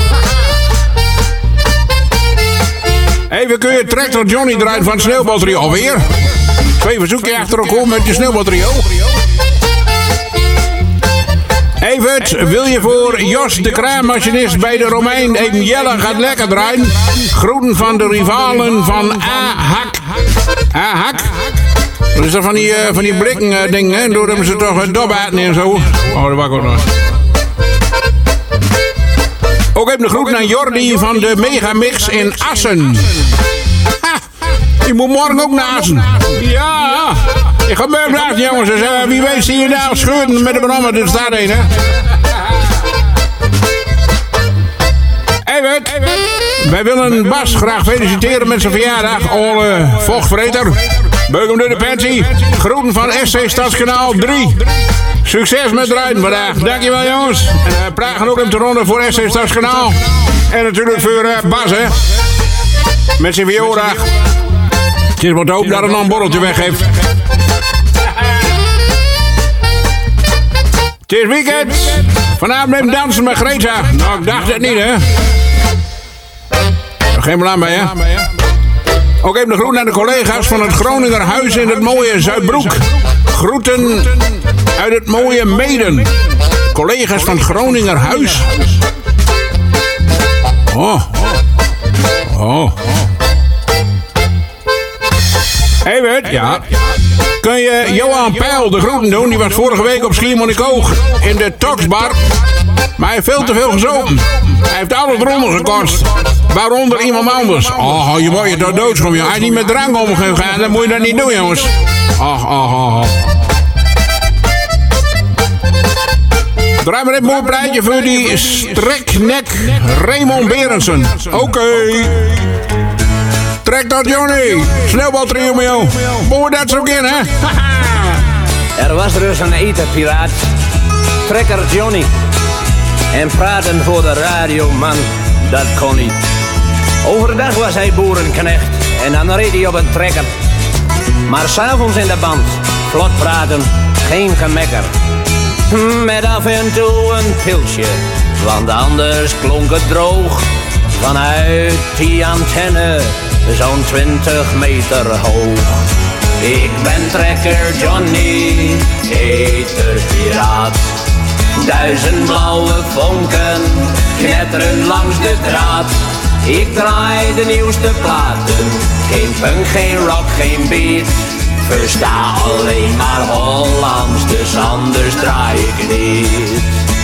Even kun je Tractor Johnny draaien van het Sneeuwbaltrio alweer. 2 verzoekjes achter elkaar met je Sneeuwbaltrio. Evert, wil je voor Jos de kraammachinist bij de Romein even Jelle gaat lekker draaien? Groeten van de rivalen van A-Hak. A-Hak? Dat is dat van die blikken dingen, hè? Door hebben ze toch dobaten en zo. Oh, dat was ook nog. Ook even de groet naar Jordi van de Megamix in Assen. Ha, die moet morgen ook naar Assen. Ja, ik ga bij praten, jongens. Dus, wie weet zie je daar scheuren met de brommer. Dit staat heen, hè. Evert, wij willen Bas graag feliciteren met zijn verjaardag. Alle vochtvreter. Beuk hem door de pensie. Groeten van SC Stadskanaal 3. Succes met rijden vandaag. Dankjewel, jongens. En praat gaan ook in de ronde voor SC Stadskanaal. En natuurlijk voor Bas, hè. Met zijn verjaardag. Het is wat hoop dat hij nog een borreltje weggeeft. Het is weekend. Vanavond even dansen met Greta. Nou, ik dacht het niet, hè. Geen belang bij, hè. Ook even de groet naar de collega's van het Groninger Huis in het mooie Zuidbroek. Groeten uit het mooie Meeden. Collega's van het Groninger Huis. Oh. Evert, ja. Kun je Johan Peil de groeten doen? Die was vorige week op Schiermonnikoog in de Toxbar. Maar hij heeft veel te veel gezopen. Hij heeft alles eronder gekost. Waaronder iemand anders. Oh, je wordt je toch doodschomen. Als je niet met drank omgegaan, dan moet je dat niet doen, jongens. Draai maar een mooi praatje voor die streknek Raymond Berendsen. Oké. Trek dat, Johnny. Sneeuwbaltrio met jou. Boer dat zo in, hè? Er was dus een etenpiraat. Trekker Johnny. En praten voor de radioman, dat kon niet. Overdag was hij boerenknecht en dan reed hij op een trekker. Maar s'avonds in de band, vlot praten, geen gemekker. Met af en toe een pilsje, want anders klonk het droog. Vanuit die antenne, zo'n 20 meter hoog. Ik ben trekker Johnny, eterpiraat. 1000 blauwe vonken knetteren langs de draad. Ik draai de nieuwste platen, geen punk, geen rock, geen beat. Versta alleen maar Hollands, dus anders draai ik niet.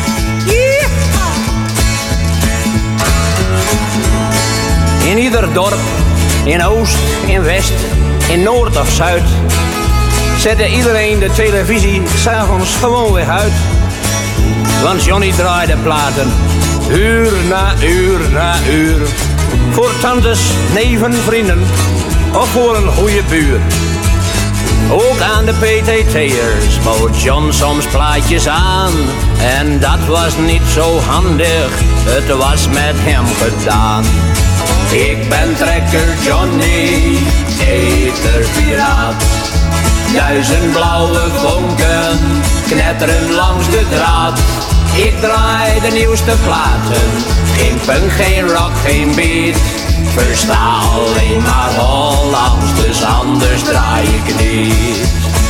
In ieder dorp, in Oost, in West, in Noord of Zuid, zette iedereen de televisie 's avonds gewoon weer uit. Want Johnny draaide platen, uur na uur na uur. Voor tantes, neven, vrienden, of voor een goede buur. Ook aan de PTT'ers bood John soms plaatjes aan. En dat was niet zo handig, het was met hem gedaan. Ik ben trekker Johnny, eterpiraat. 1000 blauwe vonken knetteren langs de draad. Ik draai de nieuwste platen, geen punk, geen rock, geen beat. Versta alleen maar Hollands, dus anders draai ik niet.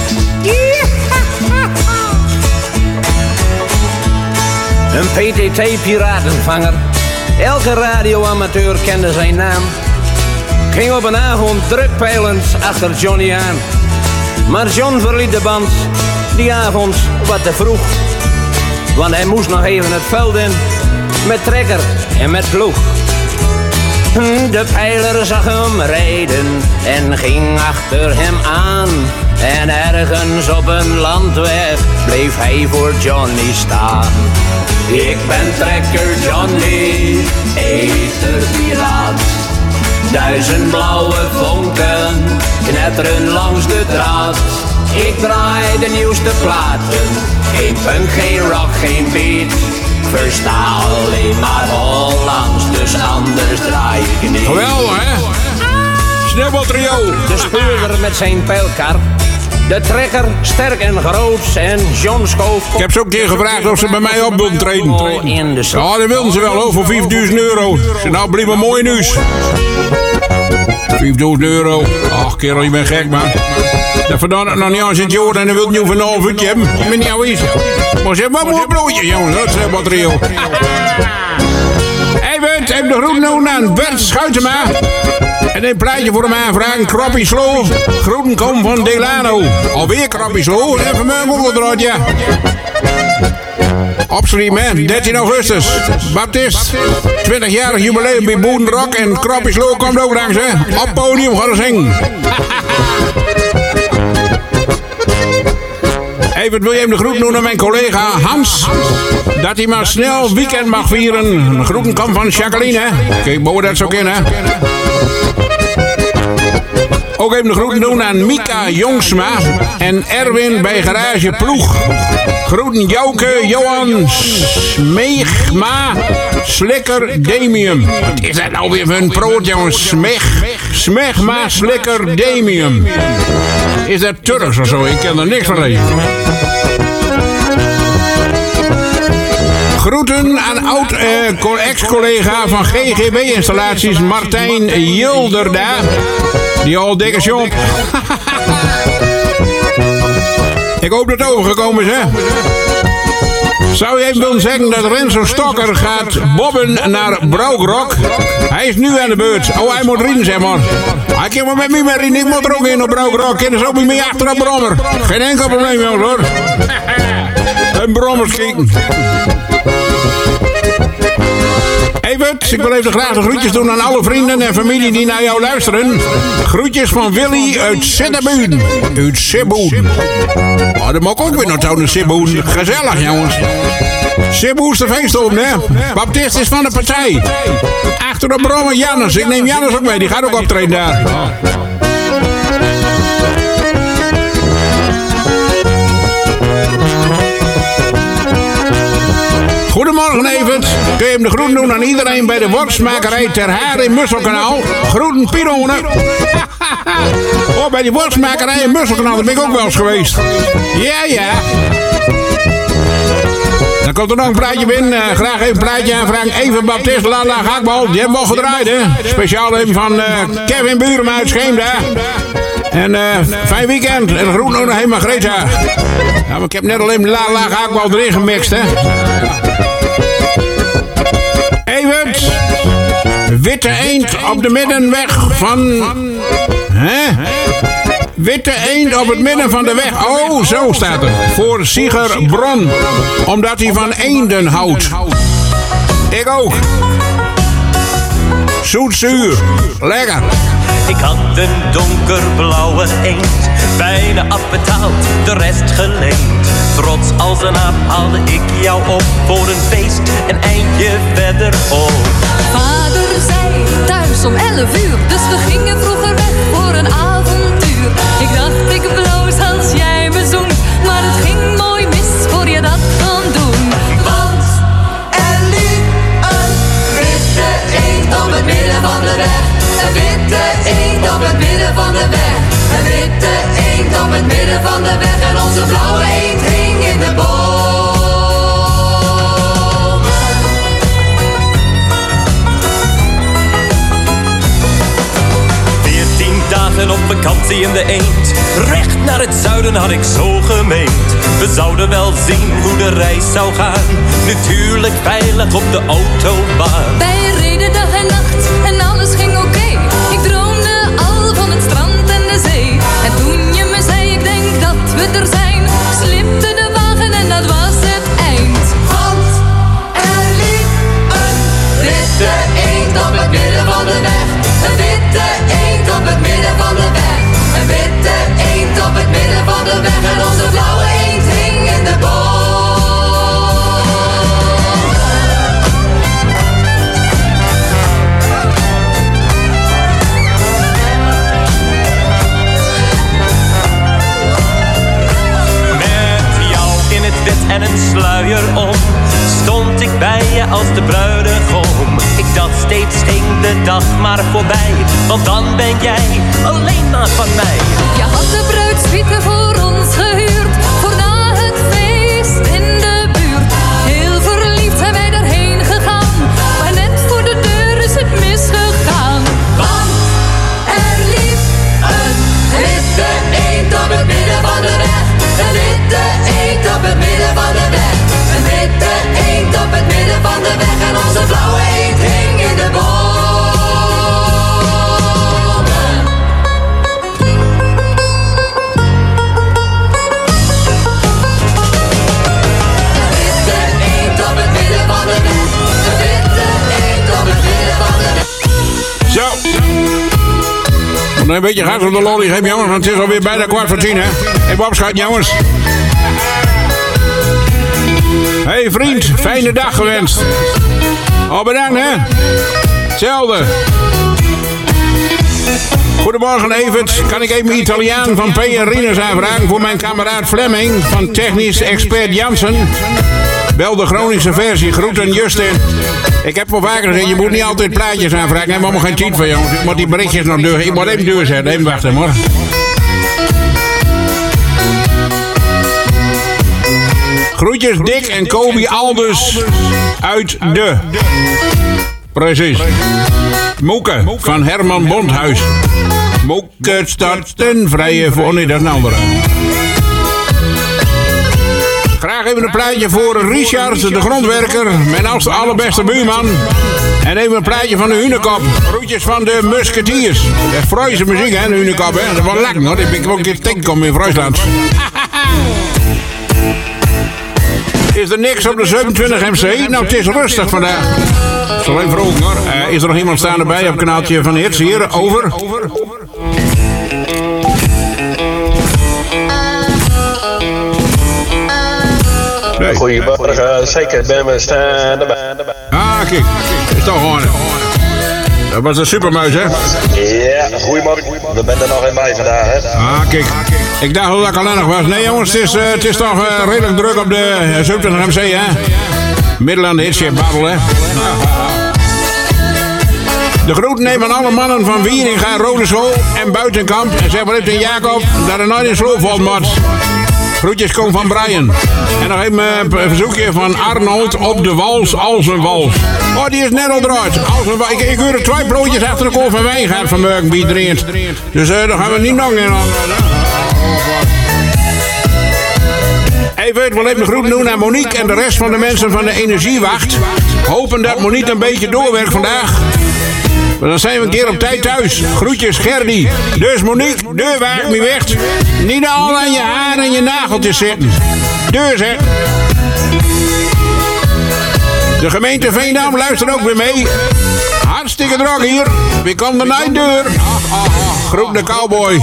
Een PTT-piratenvanger, elke radioamateur kende zijn naam. Ging op een avond drukpeilend achter Johnny aan. Maar John verliet de band die avond wat te vroeg. Want hij moest nog even het veld in, met trekker en met ploeg. De pijler zag hem rijden en ging achter hem aan. En ergens op een landweg bleef hij voor Johnny staan. Ik ben trekker Johnny, eterpiraat. 1000 blauwe vonken knetteren langs de draad. Ik draai de nieuwste platen, geen punk, geen rock, geen beat. Versta alleen maar Hollands, dus anders draai ik niet. Geweldig, hè? Sneeuwbaltrio. De speurder met zijn pijlkar. De trekker, sterk en groot, en John schoof... Ik heb ze ook een keer gevraagd of ze bij mij op wilden treden. Ja, dat wilden ze wel, hoor, voor 5000 euro. Ze nou, blijf maar mooi nieuws. 5000 euro. Ach, kerel, je bent gek, man. Dat verdient nog niet aan zit joh, en dan wil je nu van een half uurtje hebben. Ik ben niet aan wezen. Maar ze hebben wel een mooi broodje, jongens. Dat is een batterie. Hey, Bert, heb de groet nou aan Bert Schuitema. En een plaatje voor hem aanvragen. Kroppie Slow. Groeten kom van Delano. Alweer Kroppie Slow. Even mijn Google eruit, ja. Opstream, hè. 13 augustus. Baptist. 20-jarig jubileum bij Boenrock. En Kroppie Slow komt ook langs, hè. Op podium gaan we zingen. Even wil je hem de groet doen aan mijn collega Hans. Dat hij maar snel weekend mag vieren. De groeten komt van Jacqueline, hè. Kijk, boven dat zo kennen, hè. Ook even de groeten doen aan Mika Jongsma en Erwin bij Garage Ploeg. Groeten Jouke, Johan, Smeegma, Slikker, Demium. Wat is dat nou weer voor een proot, jongens? Smegma, Slikker, Demium. Is dat Turks of zo? Ik kan er niks van lezen. Groeten aan ex-collega van GGB-installaties Martijn Jilderda. Die al dikke shop. Ik hoop dat het overgekomen is, hè. Zou je even willen zeggen dat Renzo Stokker gaat bobben naar Brouwgrok? Hij is nu aan de beurt. Oh, hij moet rijden, zeg maar. Hij kan maar met mij mee rijden. Ik moet er ook in op Brouwgrok. Kunnen ze ook met mij achter een brommer. Geen enkel probleem, jongens, hoor. Een brommers kijken. Evert, ik wil even graag de groetjes doen aan alle vrienden en familie die naar jou luisteren. Groetjes van Willy uit Sidderburen. Uit Sibboen. Oh, dat mag ook weer nog trouwens, Sibboen. Gezellig, jongens. Sibboen is de feesthoop, hè? Baptist is van de partij. Achter de brommer Jannes. Ik neem Jannes ook mee, die gaat ook optreden daar. Goedemorgen, Evert. Kun je hem de groeten doen aan iedereen bij de worstmakerij Ter Haar in Musselkanaal? Groeten, Pironen. Oh, bij die worstmakerij in Musselkanaal, daar ben ik ook wel eens geweest. Ja. Dan komt er nog een plaatje binnen. Graag even een plaatje aanvragen. Even Baptist, Lala Gakbal. Die hebben we al gedraaid, hè. Speciaal even van Kevin Buurma uit Scheemda. En fijn weekend. En de groeten ook nog helemaal Greta. Ja, maar ik heb net alleen Lala Gakbal erin gemixt, hè. Evert. Witte eend op de middenweg van... Hè? Witte eend op het midden van de weg. Oh, zo staat er. Voor Sieger Bron. Omdat hij van eenden houdt. Ik ook. Zoet-zuur. Lekker. Ik had een donkerblauwe eend. Bijna afbetaald, de rest geleend. Trots als een aap haalde ik jou op voor een feest. Een eindje verderop. Vader zei thuis om 11 uur. Dus we gingen vroeger weg voor een avontuur. Ik dacht ik bloos als jij me zoent. Maar het ging mooi mis voor je dat kon doen. Want er liep een witte eend op het midden van de weg. Een witte eend op het midden van de weg. Een witte eend op het midden van de weg. En onze blauwe eend hing in de boom. 14 dagen op vakantie in de eend. Recht naar het zuiden had ik zo gemeend. We zouden wel zien hoe de reis zou gaan. Natuurlijk veilig op de autobaan. Wij reden dag en nacht en alles ging oké. Ik droomde al van het strand en de zee. En toen je me zei, ik denk dat we er zijn, slipte de wagen en dat was het eind. Want er liep een witte eend op het midden van de weg. Een witte eend op het midden van de weg. Een witte eend op het midden van de weg. En onze blauwe eend hing in de boom. En een sluier om, stond ik bij je als de bruidegom. Ik dacht steeds ging de dag maar voorbij, want dan ben jij alleen maar van mij. Je had de bruidssuite voor ons gehuurd, voor na het feest in de buurt. Heel verliefd zijn wij daarheen gegaan, maar net voor de deur is het misgegaan. Want er liep een witte eend op het midden van de weg. Een witte eend op het midden van de weg. Een witte eend op het midden van de weg. En onze blauwe eend hing in de boom. Een beetje gas op de lolly geven, jongens, want het is alweer bijna 9:15, hè. Even opschuiven, jongens. Hey vriend, fijne dag gewenst. Oh, bedankt, hè. Hetzelfde. Goedemorgen, Evert. Kan ik even Italiaan van P. en Rinus aanvragen voor mijn kameraad Fleming van technisch expert Jansen? Bel de Groningse versie. Groeten, Justin. Ik heb wel vaker gezegd, je moet niet altijd plaatjes aanvragen. Ik heb allemaal geen tijd van, jongens. Ik moet die berichtjes nog deur. Ik moet even doorzetten. Even wachten, hoor. Groetjes Dick en Kobi Aldus uit de... Precies. Moeke van Herman Bondhuis. Moeke staat ten vrije voor... Nee, dat is een andere. Graag even een plaatje voor Richard, de grondwerker. Mijn allerbeste buurman. En even een plaatje van de Hunekop. Groetjes van de Musketeers. Dat is Friese muziek, hè, de Hunekop, hè. Dat is wel lekker, hoor. Ik ben ook een keer tegengekomen in Friesland. Is er niks op de 27 MC? Nou, het is rustig vandaag. Het is alleen vrolijk, hoor. Is er nog iemand staan erbij op kanaaltje van Hits? Hier, over. Nee. Goedemorgen, zeker ben we staan erbij. Ah, kijk. Is toch gewoon. Dat was een supermuis, hè? Ja, goedemorgen. We zijn er nog in bij vandaag, hè? Ah, kijk. Ik dacht dat ik alleen nog was. Nee, jongens, het is toch redelijk druk op de 27 MC, hè? Middel aan de hitje, babbel, hè? De groeten nemen aan alle mannen van Wieringa, Rodeschool en Buitenkamp. En zeg maar even Jacob dat er nooit in sloop valt, mat. Groetjes komen van Brian. En nog even een verzoekje van Arnold op de wals als een wals. Oh, die is net al eruit. Ik hoor er 2 broodjes achter de kool van wijn gaat vanmorgen bij dringend. Dus daar gaan we niet nog in. Even, ik wil even groeten doen aan Monique en de rest van de mensen van de Energiewacht. Hopen dat Monique een beetje doorwerkt vandaag. Maar dan zijn we een keer op tijd thuis. Groetjes, Gerdy. Dus Monique, deur waag me weg. Niet al aan je haar en je nageltjes zitten. Dus, hè. De gemeente Veendam luistert ook weer mee. Hartstikke druk hier. Wie kan er naar de deur? Groet de cowboy.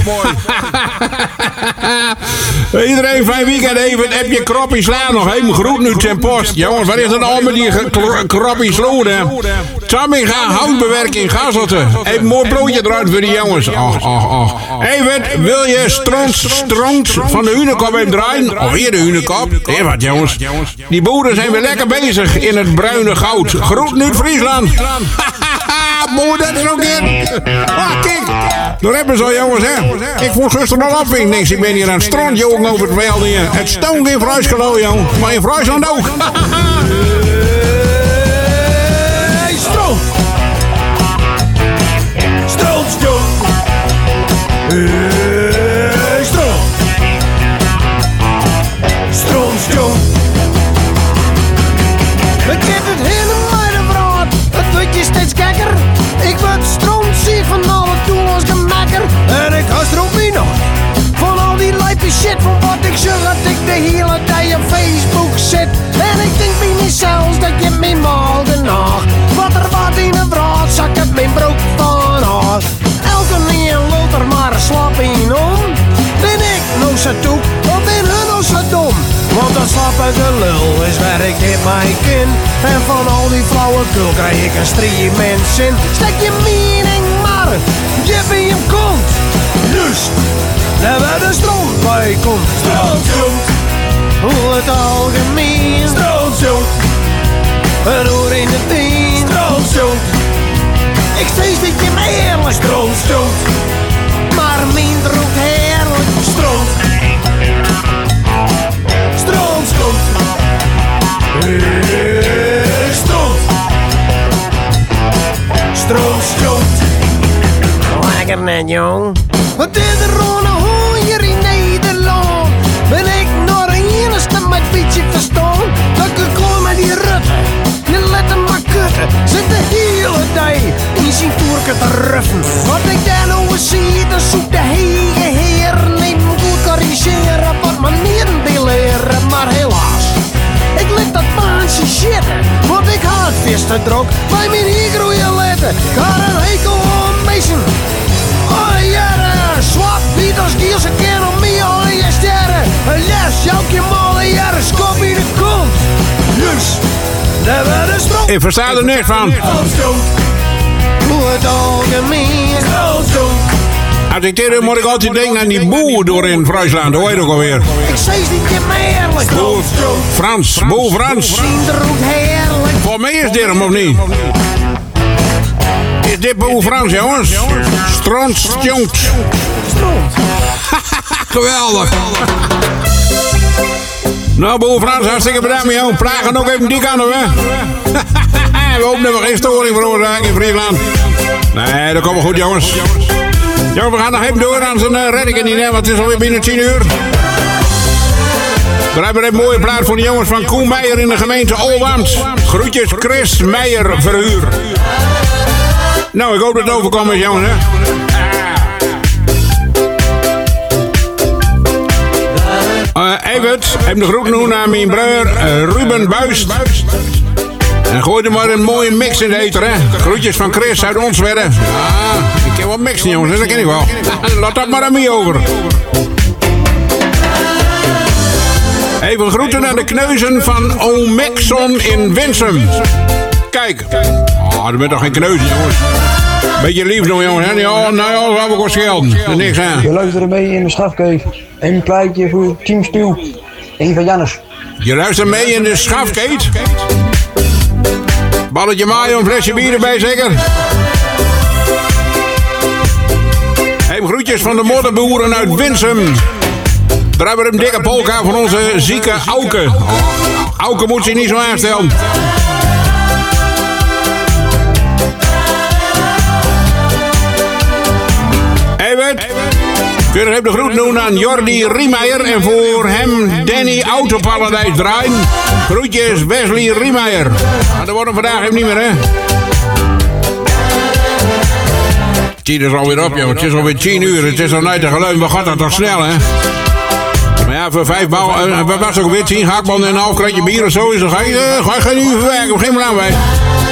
Iedereen fijn weekend even. Heb je kroppie slaan nog even groet nu ten post. Jongens, wat is er nou met die kroppie sloen, hè? Tommy gaat houtbewerking Gazelte. Even een mooi broodje eruit voor die jongens. Even, wil je stront van de Hunekop even draaien? Of hier de Hunekop. Hier wat, jongens. Die boeren zijn weer lekker bezig in het bruine goud. Groet nu Friesland. Boer, dat is ook in. Kijk. Daar hebben ze al, jongens, hè. Ik voel gisteren nog op. Ik denk, ik ben hier aan het strand, jongen, over het veld hier. Het stoont in Friesland, jongen. Maar in Friesland ook. Hey, stront. Stront, jong. Hey, stront. Stront, jong. Ik heb het helemaal de vraag. Het wordt je steeds gekker. Ik word strontziek van alle tools gemakker. En ik haast er ook niet nog. Van al die lijpe shit van wat ik zeg dat ik de hele dag op Facebook zit. En ik denk bij mezelf dat je me morgen nog. Wat er wat in een vraag zak ik mijn broek van af. Elke neer loopt er maar slap in om. Ben ik nou zo toe of ben hun nou zo dom? Want dat slappige lul is waar ik dit mijn kind. En van al die flauwekul krijg ik een striemen mensen. Stek je mening maar, je bij hem komt. Dus, daar waar de stroom bij komt. Stroomzoet, hoe het algemeen. Stroomzoet, een oor in de teen. Stroomzoet, ik steeds dat je me eerlijk stroomzoet. Maar minder ook heerlijk stroom. Stroomstoot. Stroom. Stroomstoot. Lekker net, jong. Wat is er gewoon hier in Nederland? Ben ik nog de enige met beetje verstaan? Dat ik gewoon met die rutten. Je let hem maar kutten. Zit de hele dag in zijn toerken te ruffen. Wat ik daar nou zie, dan zoekt de hele heer. Neem goed corrigeren, wat manieren die leren. Maar helaas, ik let dat baantje shitten. Want ik had visten druk bij mijn hier groeien letten. Ik had een hekel aan mensen. Oh ja, Ik versta er niks van. Als ik dit moet ik altijd denken aan die boer door in Friesland. Hoe heet het ook alweer? Ik zei het niet meer. Boer Frans. Boer Frans. Voor mij is dit hem of niet? Is dit boer Frans, jongens? Stront, jongt. Geweldig. Nou, boer Frans, hartstikke bedankt met jou. Pragen ook even die kant op, hè? We hopen dat we geen storing veroorzaken in Friesland. Nee, dat komt wel goed, jongens. Jongens, we gaan nog even door aan zijn reddingen niet, hè, want het is alweer binnen 10 uur. We hebben een mooie plaat voor de jongens van Koen Meijer in de gemeente Olwand. Groetjes, Chris Meijer Verhuur. Nou, ik hoop dat het overkomt met jongens, hè. Even de groet doen aan mijn broer Ruben Buist. En gooi er maar een mooie mix in de eter, hè. Groetjes van Chris uit Onswedde. Ah, ik ken wel mixen, jongens, dat ken ik wel. Laat dat maar aan mij over. Even groeten aan de kneuzen van Omexon in Winsum. Kijk. Oh, dat bent toch geen kneuzen, jongens. Beetje lief nog, jongens, hè. Ja, nou ja, dat heb ik wel schelden. Er niks aan. Je luistert mee in de schafkeet. Een plaatje voor Team Stuw. Eén van Jannes. Je luistert mee in de schafkeet? Balletje mayo, een flesje bier erbij, zeker? Hey, groetjes van de modderboeren uit Winsum. Daar hebben we een dikke polka van onze zieke Auke. Auke moet zich niet zo aanstellen. Even. Kun je even de groet doen aan Jordi Riemeijer en voor hem Danny Autoparadijs draaien. Groetjes Wesley Riemeijer. Maar dat wordt hem vandaag even niet meer, hè? Het is er alweer op, joh. Het is alweer 10 uur. Het is al nooit te geluiden. Wat gaat dat toch snel, hè? Maar ja, voor 5 bal, wat was ook weer 10 hakbanden en een half kratje bier of zo is. Dan ga je nu verwerken. Geen belang bij.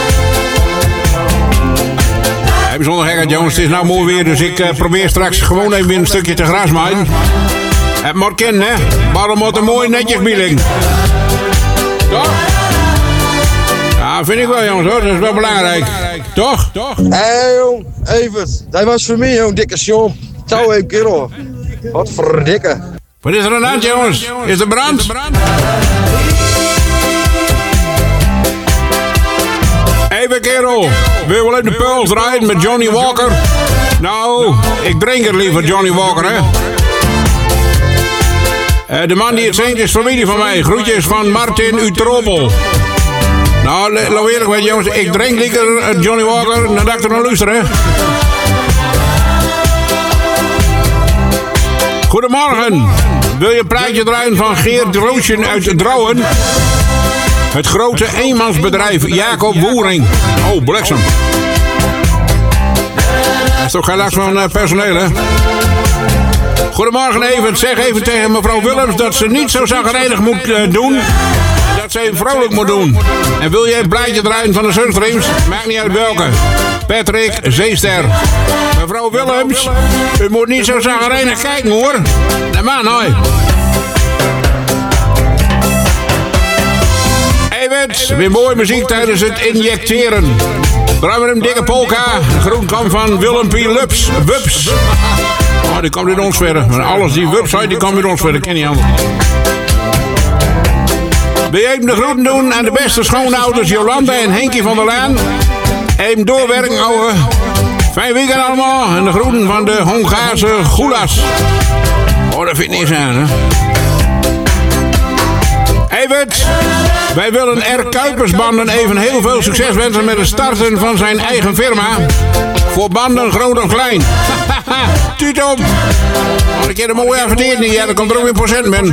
Bijzonder gekheid, jongens. Het is nou mooi weer, dus ik probeer straks gewoon even een stukje te grasmaaien. Het moet kennen, hè. Waarom moet er mooi netjes bieling? Toch? Ja, vind ik wel, jongens, hoor. Dat is wel belangrijk. Toch? Hé, jong. Evert. Dat was voor mij, jong. Dikke Sjoom. Ciao, even kerel. Wat verdikke. Wat is er aan de hand, jongens? Is er brand? Even kerel, wil je wel even de Pearls draaien met Johnny Walker? Nou, ik drink het liever, Johnny Walker, hè. De man die het zingt is familie van mij. Groetjes van Martin Utropel. Nou, laat eerlijk weten, jongens, ik drink liever Johnny Walker dan dat ik er naar luister, hè. Goedemorgen. Wil je een plaatje draaien van Geert Roosjen uit Drouwen? Het grote eenmansbedrijf Jacob Woering. Oh, bliksem. Dat is toch geen last van personeel, hè? Goedemorgen even. Zeg even tegen mevrouw Willems dat ze niet zo zagrijnig moet doen. Dat ze vrolijk moet doen. En wil jij een plaatje draaien van de Sunstreams? Maakt niet uit welke. Patrick Zeester. Mevrouw Willems, u moet niet zo zagrijnig kijken, hoor. Nee, man, hoi. Weer mooie muziek tijdens het injecteren. Draaien we een dikke polka. Groenkamp van Willem P. Lups. Wups. Oh, die komt in ons verder. Alles die Wups uit, die komt in ons verder. Ken je anders. Wil je even de groeten doen aan de beste schoonouders Jolanda en Henkie van der Laan? Even doorwerken, ouwe. Fijn weekend allemaal. En de groeten van de Hongaarse Goulas. Oh, dat vind ik niks aan, hè. Evert, wij willen R. Kuipersbanden even heel veel succes wensen met het starten van zijn eigen firma. Voor banden groot en klein. Tuut op. Als ik je er mooi adverteert, ja, dan komt er ook weer procent ben.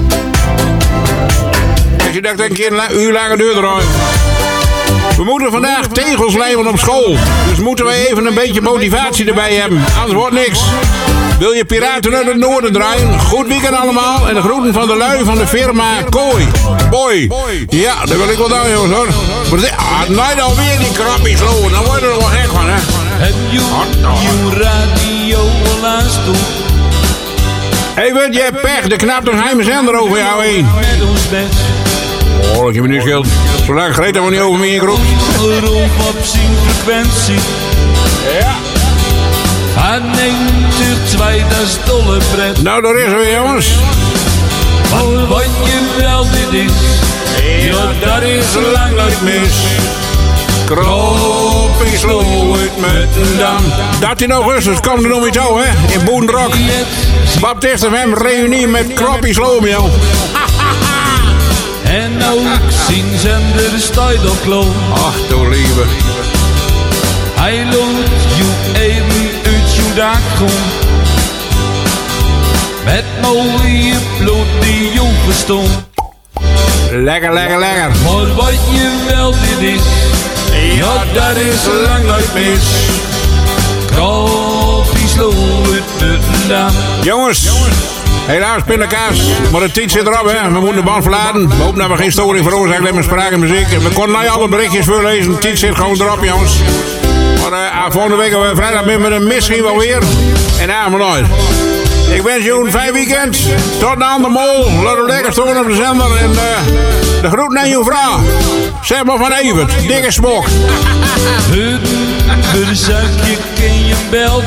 Als je dacht een keer een uur langer deur draaien. We moeten vandaag tegels lijmen op school. Dus moeten wij even een beetje motivatie erbij hebben. Anders wordt niks. Wil je Piraten uit het Noorden draaien? Goed weekend allemaal. En de groeten van de lui van de firma Kooi. Boy. Ja, dat wil ik wel doen, jongens, hoor. Maar nooit alweer die krabbies lopen. Dan word je er wel gek van, hè. Heb je radio al aanstaan? Hey, weet je, pech. Er knapt een geheime zender over jou heen. Oh, dat je me niet scheelt. Zolang Greta maar niet over me heen roept. Rond op zijn frequentie. Ja. Hij neemt er 2000 dolle pret. Nou, daar is er weer, jongens. Maar wat je wel dit is, ja, dat is lang nooit mis. Kroppie sloeg het met een dam. 13 augustus komt er nog iets uit, hè? In Boendrok. Baptist FM reunie met Kroppie sloeg, joh. En ook zien zender Stuydelklo. Ach, door lieve. Hij loopt je even uit je dak kom. Met mooie bloed die je verstond. Lekker, lekker, lekker. Maar wat je wel dit is, ja, dat is lang nooit mis. Kroppie sloeg het met een dam. Jongens. Helaas, pindakaas. Maar de tijd zit erop, hè. We moeten de band verlaten. We hopen dat we geen storing veroorzaken met spraak en muziek. We konden nou alle berichtjes voorlezen. De tijd zit gewoon erop, jongens. Maar volgende week hebben we vrijdag met een misschien wel weer. En maar nooit. Ik wens je een fijn weekend. Tot dan, de mol. Laat hem lekker storen op de zender. En de groet naar je vrouw. Zeg maar van Evert. Dikke smok. Het verzakje ken je bel.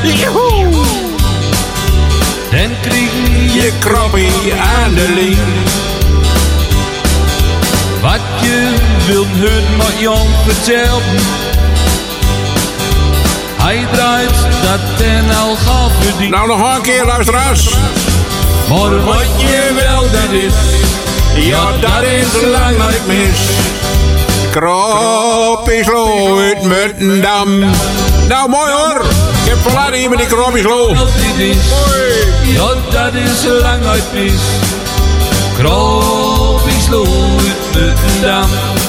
Dan krijg je kroppie aan de lijn. Wat je wilt horen, mag Jan vertellen. Hij draait dat en al gaat verdiend. Nou, nog een keer, luisteraars. Maar wat je wel dat is, ja, dat is lang nooit mis. Kroppie sloeg het met een dam. Nou, mooi hoor. Ik heb verlaten hier met die kroppie sloeg. Ja, dat is lang nooit mis. Kroppie sloeg het met een dam.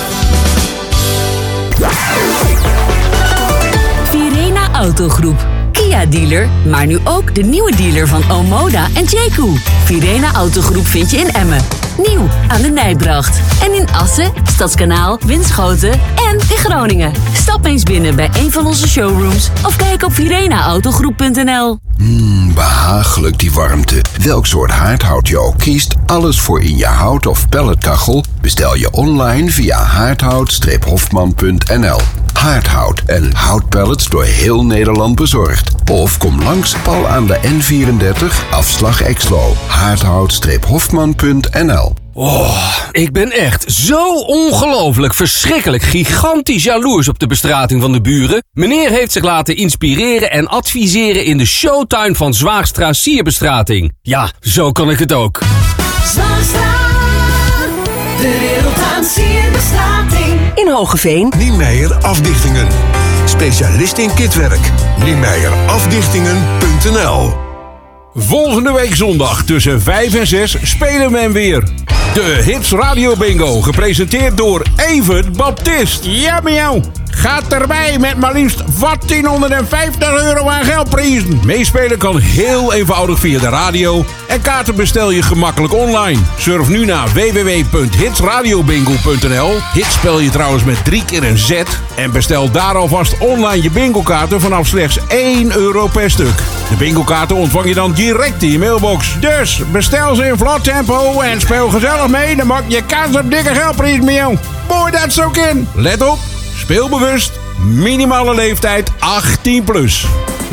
Virena Autogroep. Kia-dealer, maar nu ook de nieuwe dealer van Omoda en Jayco. Virena Autogroep vind je in Emmen. Nieuw aan de Nijbracht. En in Assen, Stadskanaal, Winschoten en in Groningen. Stap eens binnen bij een van onze showrooms of kijk op virenaautogroep.nl. Behagelijk die warmte. Welk soort haardhout je ook kiest, alles voor in je hout- of pelletkachel bestel je online via haardhout-hofman.nl. Haardhout en houtpellets door heel Nederland bezorgd. Of kom langs pal aan de N34 afslag Exlo. Haardhout-hofman.nl. Oh, ik ben echt zo ongelooflijk, verschrikkelijk, gigantisch jaloers op de bestrating van de buren. Meneer heeft zich laten inspireren en adviseren in de showtuin van Zwaagstra Sierbestrating. Ja, zo kan ik het ook. Zwaagstra, de wereld aan sierbestrating. In Hogeveen. Niemeyer Afdichtingen. Specialist in kitwerk. NiemeyerAfdichtingen.nl. Volgende week zondag tussen 5 en 6 spelen we hem weer. De Hits Radio Bingo, gepresenteerd door Evert Baptist. Ja, miauw. Gaat erbij met maar liefst €1450 aan geldprijzen. Meespelen kan heel eenvoudig via de radio. En kaarten bestel je gemakkelijk online. Surf nu naar www.hitsradiobingo.nl. Hits spel je trouwens met 3 keer een Z. En bestel daar alvast online je bingo-kaarten vanaf slechts €1 per stuk. De bingo-kaarten ontvang je dan direct in je mailbox. Dus bestel ze in vlot tempo en speel gezellig mee. Dan maak je kans op dikke geldprijs met jou. Mooi dat zo in. Let op. Speelbewust, minimale leeftijd 18 plus.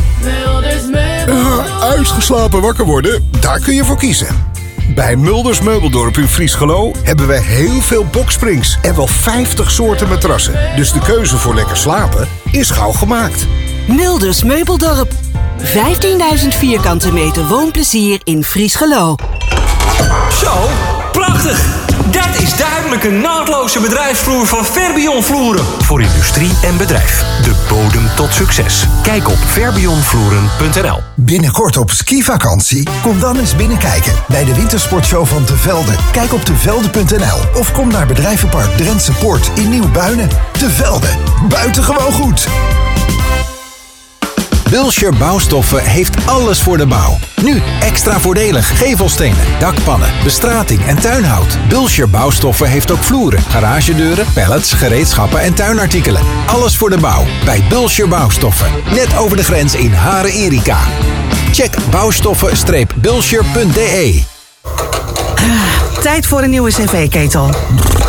Uitgeslapen wakker worden, daar kun je voor kiezen. Bij Mulders Meubeldorp in Friesgelo hebben we heel veel boksprings en wel 50 soorten matrassen. Dus de keuze voor lekker slapen is gauw gemaakt. Mulders Meubeldorp. 15.000 vierkante meter woonplezier in Friesgelo. Zo, prachtig! Dat is duidelijk een naadloze bedrijfsvloer van Verbion Vloeren. Voor industrie en bedrijf. De bodem tot succes. Kijk op verbionvloeren.nl. Binnenkort op skivakantie? Kom dan eens binnenkijken bij de wintersportshow van De Velde. Kijk op tevelde.nl of kom naar bedrijvenpark Drentse Poort in Nieuw-Buinen. De Velde. Buitengewoon goed. Bulscher Bouwstoffen heeft alles voor de bouw. Nu extra voordelig gevelstenen, dakpannen, bestrating en tuinhout. Bulscher Bouwstoffen heeft ook vloeren, garagedeuren, pallets, gereedschappen en tuinartikelen. Alles voor de bouw bij Bulscher Bouwstoffen. Net over de grens in Haren-Erika. Check bouwstoffen-bulscher.de. Tijd voor een nieuwe cv-ketel.